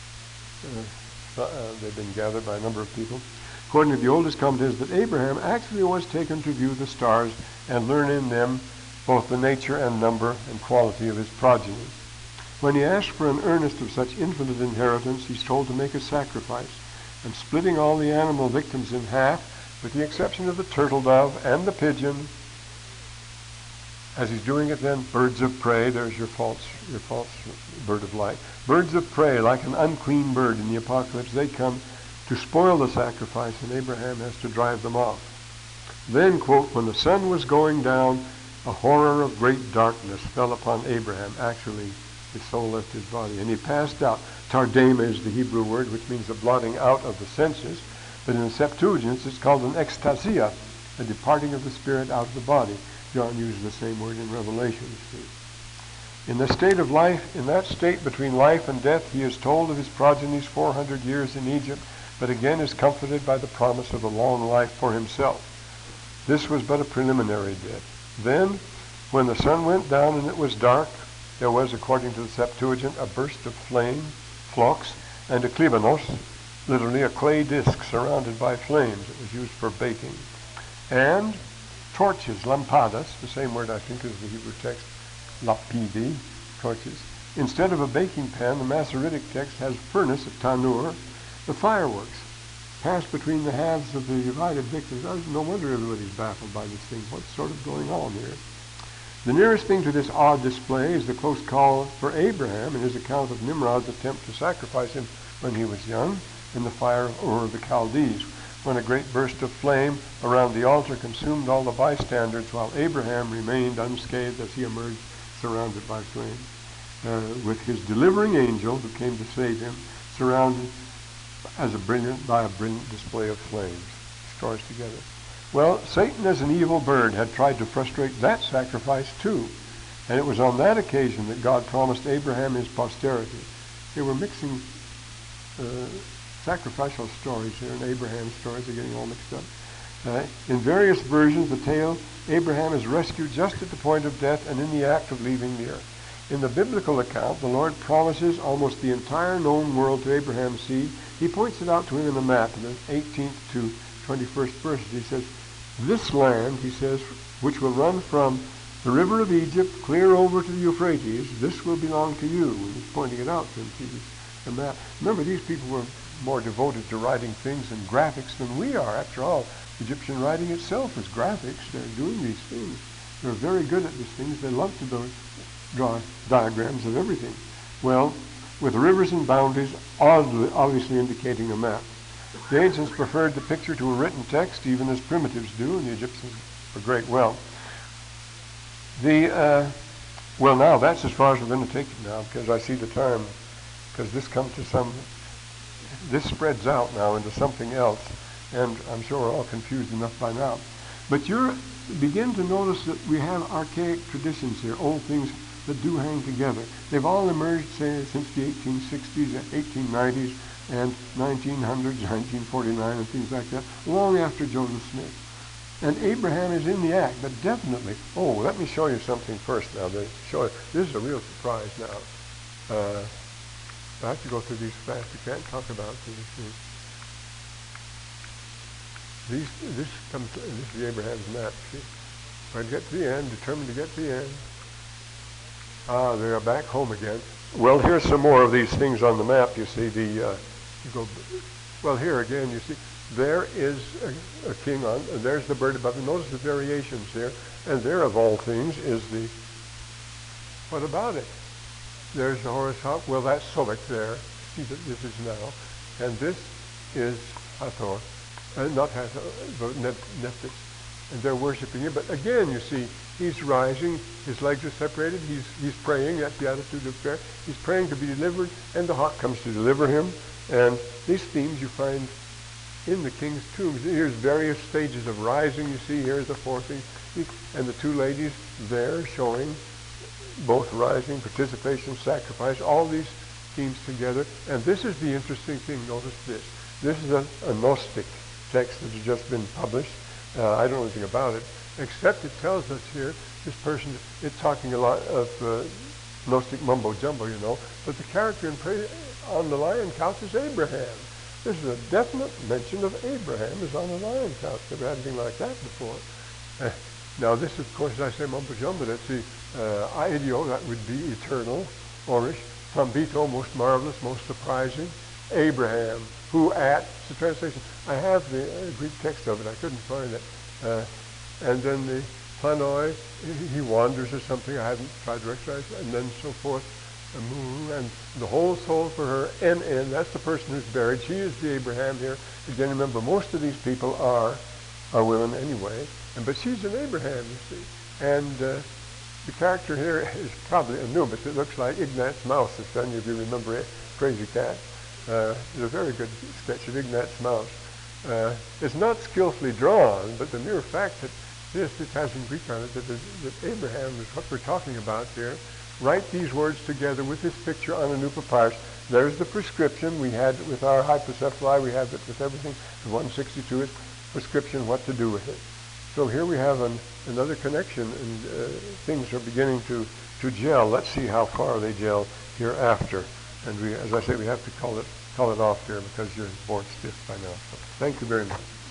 uh, uh, they've been gathered by a number of people, according to the oldest commentators, that Abraham actually was taken to view the stars and learn in them both the nature and number and quality of his progeny. When he asked for an earnest of such infinite inheritance, he's told to make a sacrifice. and splitting all the animal victims in half, with the exception of the turtle dove and the pigeon. As he's doing it then, birds of prey, there's your false, your false bird of light. Birds of prey, like an unclean bird in the apocalypse, they come to spoil the sacrifice, and Abraham has to drive them off. Then, quote, when the sun was going down, a horror of great darkness fell upon Abraham. Actually, his soul left his body, and he passed out. Tardema is the Hebrew word, which means the blotting out of the senses. But in the Septuagint, it's called an ecstasia, a departing of the spirit out of the body. John uses the same word in Revelation, you see. In the state of life, in that state between life and death, he is told of his progeny's four hundred years in Egypt, but again is comforted by the promise of a long life for himself. This was but a preliminary death. Then, when the sun went down and it was dark, there was, according to the Septuagint, a burst of flame, flux, and a klibanos, literally a clay disc surrounded by flames. It was used for baking. And torches, lampadas, the same word I think as the Hebrew text, lapidi, torches. Instead of a baking pan, the Masoretic text has furnace, a tanur, the fireworks, passed between the halves of the divided victims. No wonder everybody's baffled by this thing. What's sort of going on here? The nearest thing to this odd display is the close call for Abraham in his account of Nimrod's attempt to sacrifice him when he was young in the fire of Ur of the Chaldees, when a great burst of flame around the altar consumed all the bystanders, while Abraham remained unscathed as he emerged surrounded by flame, uh, with his delivering angel who came to save him, surrounded as a brilliant by a brilliant display of flames. Stars together. Well, Satan as an evil bird had tried to frustrate that sacrifice too, and it was on that occasion that God promised Abraham his posterity. They were mixing uh, sacrificial stories here and Abraham's stories are getting all mixed up. Uh, in various versions of the tale, Abraham is rescued just at the point of death and in the act of leaving the earth. In the biblical account, the Lord promises almost the entire known world to Abraham's seed. He points it out to him in the map in the eighteenth to twenty-first verses. He says, this land, he says, which will run from the river of Egypt clear over to the Euphrates, this will belong to you. And he's pointing it out to him, see the map. Remember, these people were more devoted to writing things in graphics than we are. After all, Egyptian writing itself is graphics. They're doing these things. They're very good at these things. They love to do, draw diagrams of everything. Well, with rivers and boundaries, oddly, obviously indicating a map. The ancients preferred the picture to a written text, even as primitives do, and the Egyptians for great wealth. The, uh, well now, that's as far as we're going to take it now, because I see the time, because this comes to some, this spreads out now into something else, and I'm sure we're all confused enough by now. But you begin to notice that we have archaic traditions here, old things that do hang together. They've all emerged, say, since the eighteen sixties, eighteen nineties, and nineteen hundreds, nineteen forty-nine, and things like that, long after Joseph Smith. And Abraham is in the act, but definitely, oh, let me show you something first now. To show you. This is a real surprise now. Uh, I have to go through these fast. We can't talk about these things. These, this comes, this is Abraham's map, see? When I get to the end, determined to get to the end. Ah, they are back home again. Well, here's some more of these things on the map. You see the, uh, you go, well, here again, you see, there is a, a king on, and there's the bird above. And notice the variations there. And there, of all things, is the, what about it? There's the Horus Hawk. Well, that's Sobek there. See that this is now. And this is Hathor. Uh, not Hathor, but Nephthys. And they're worshiping him. But again, you see, he's rising. His legs are separated. He's he's praying. That's the attitude of prayer. He's praying to be delivered, and the hawk comes to deliver him. And these themes you find in the king's tombs. Here's various stages of rising. You see, here's the fourth thing. And the two ladies there showing both rising, participation, sacrifice, all these themes together. And this is the interesting thing. Notice this. This is a, a Gnostic text that has just been published. Uh, I don't know anything about it, except it tells us here, this person, it's talking a lot of uh, Gnostic mumbo-jumbo, you know, but the character in pra- on the lion couch is Abraham. This is a definite mention of Abraham is on the lion couch. Never had anything like that before. Uh, now this, of course, as I say mumbo-jumbo, that's the uh, ideo, that would be eternal, orish, Thambito, most marvelous, most surprising, Abraham, who at, it's the translation. I have the uh, Greek text of it, I couldn't find it. Uh, and then the planoi, he, he wanders or something, I haven't tried to recognize, and then so forth. And the whole soul for her, N N, that's the person who's buried. She is the Abraham here. Again, remember, most of these people are are women anyway, and but she's an Abraham, you see. And uh, the character here is probably Anubis. It looks like Ignatz Mouse, if any of you remember it, Crazy Cat. Uh, it's a very good sketch of Ignatz Mouse. Uh, it's not skillfully drawn, but the mere fact that this, it has in Greek on it, that, that Abraham is what we're talking about here. Write these words together with this picture on a new papyrus. There's the prescription. We had it with our hypocephali. We have it with everything. The one sixty-two is prescription, what to do with it. So here we have an, another connection, and uh, things are beginning to, to gel. Let's see how far they gel hereafter. And we, as I say, we have to call it, call it off here because you're bored stiff by now. So thank you very much.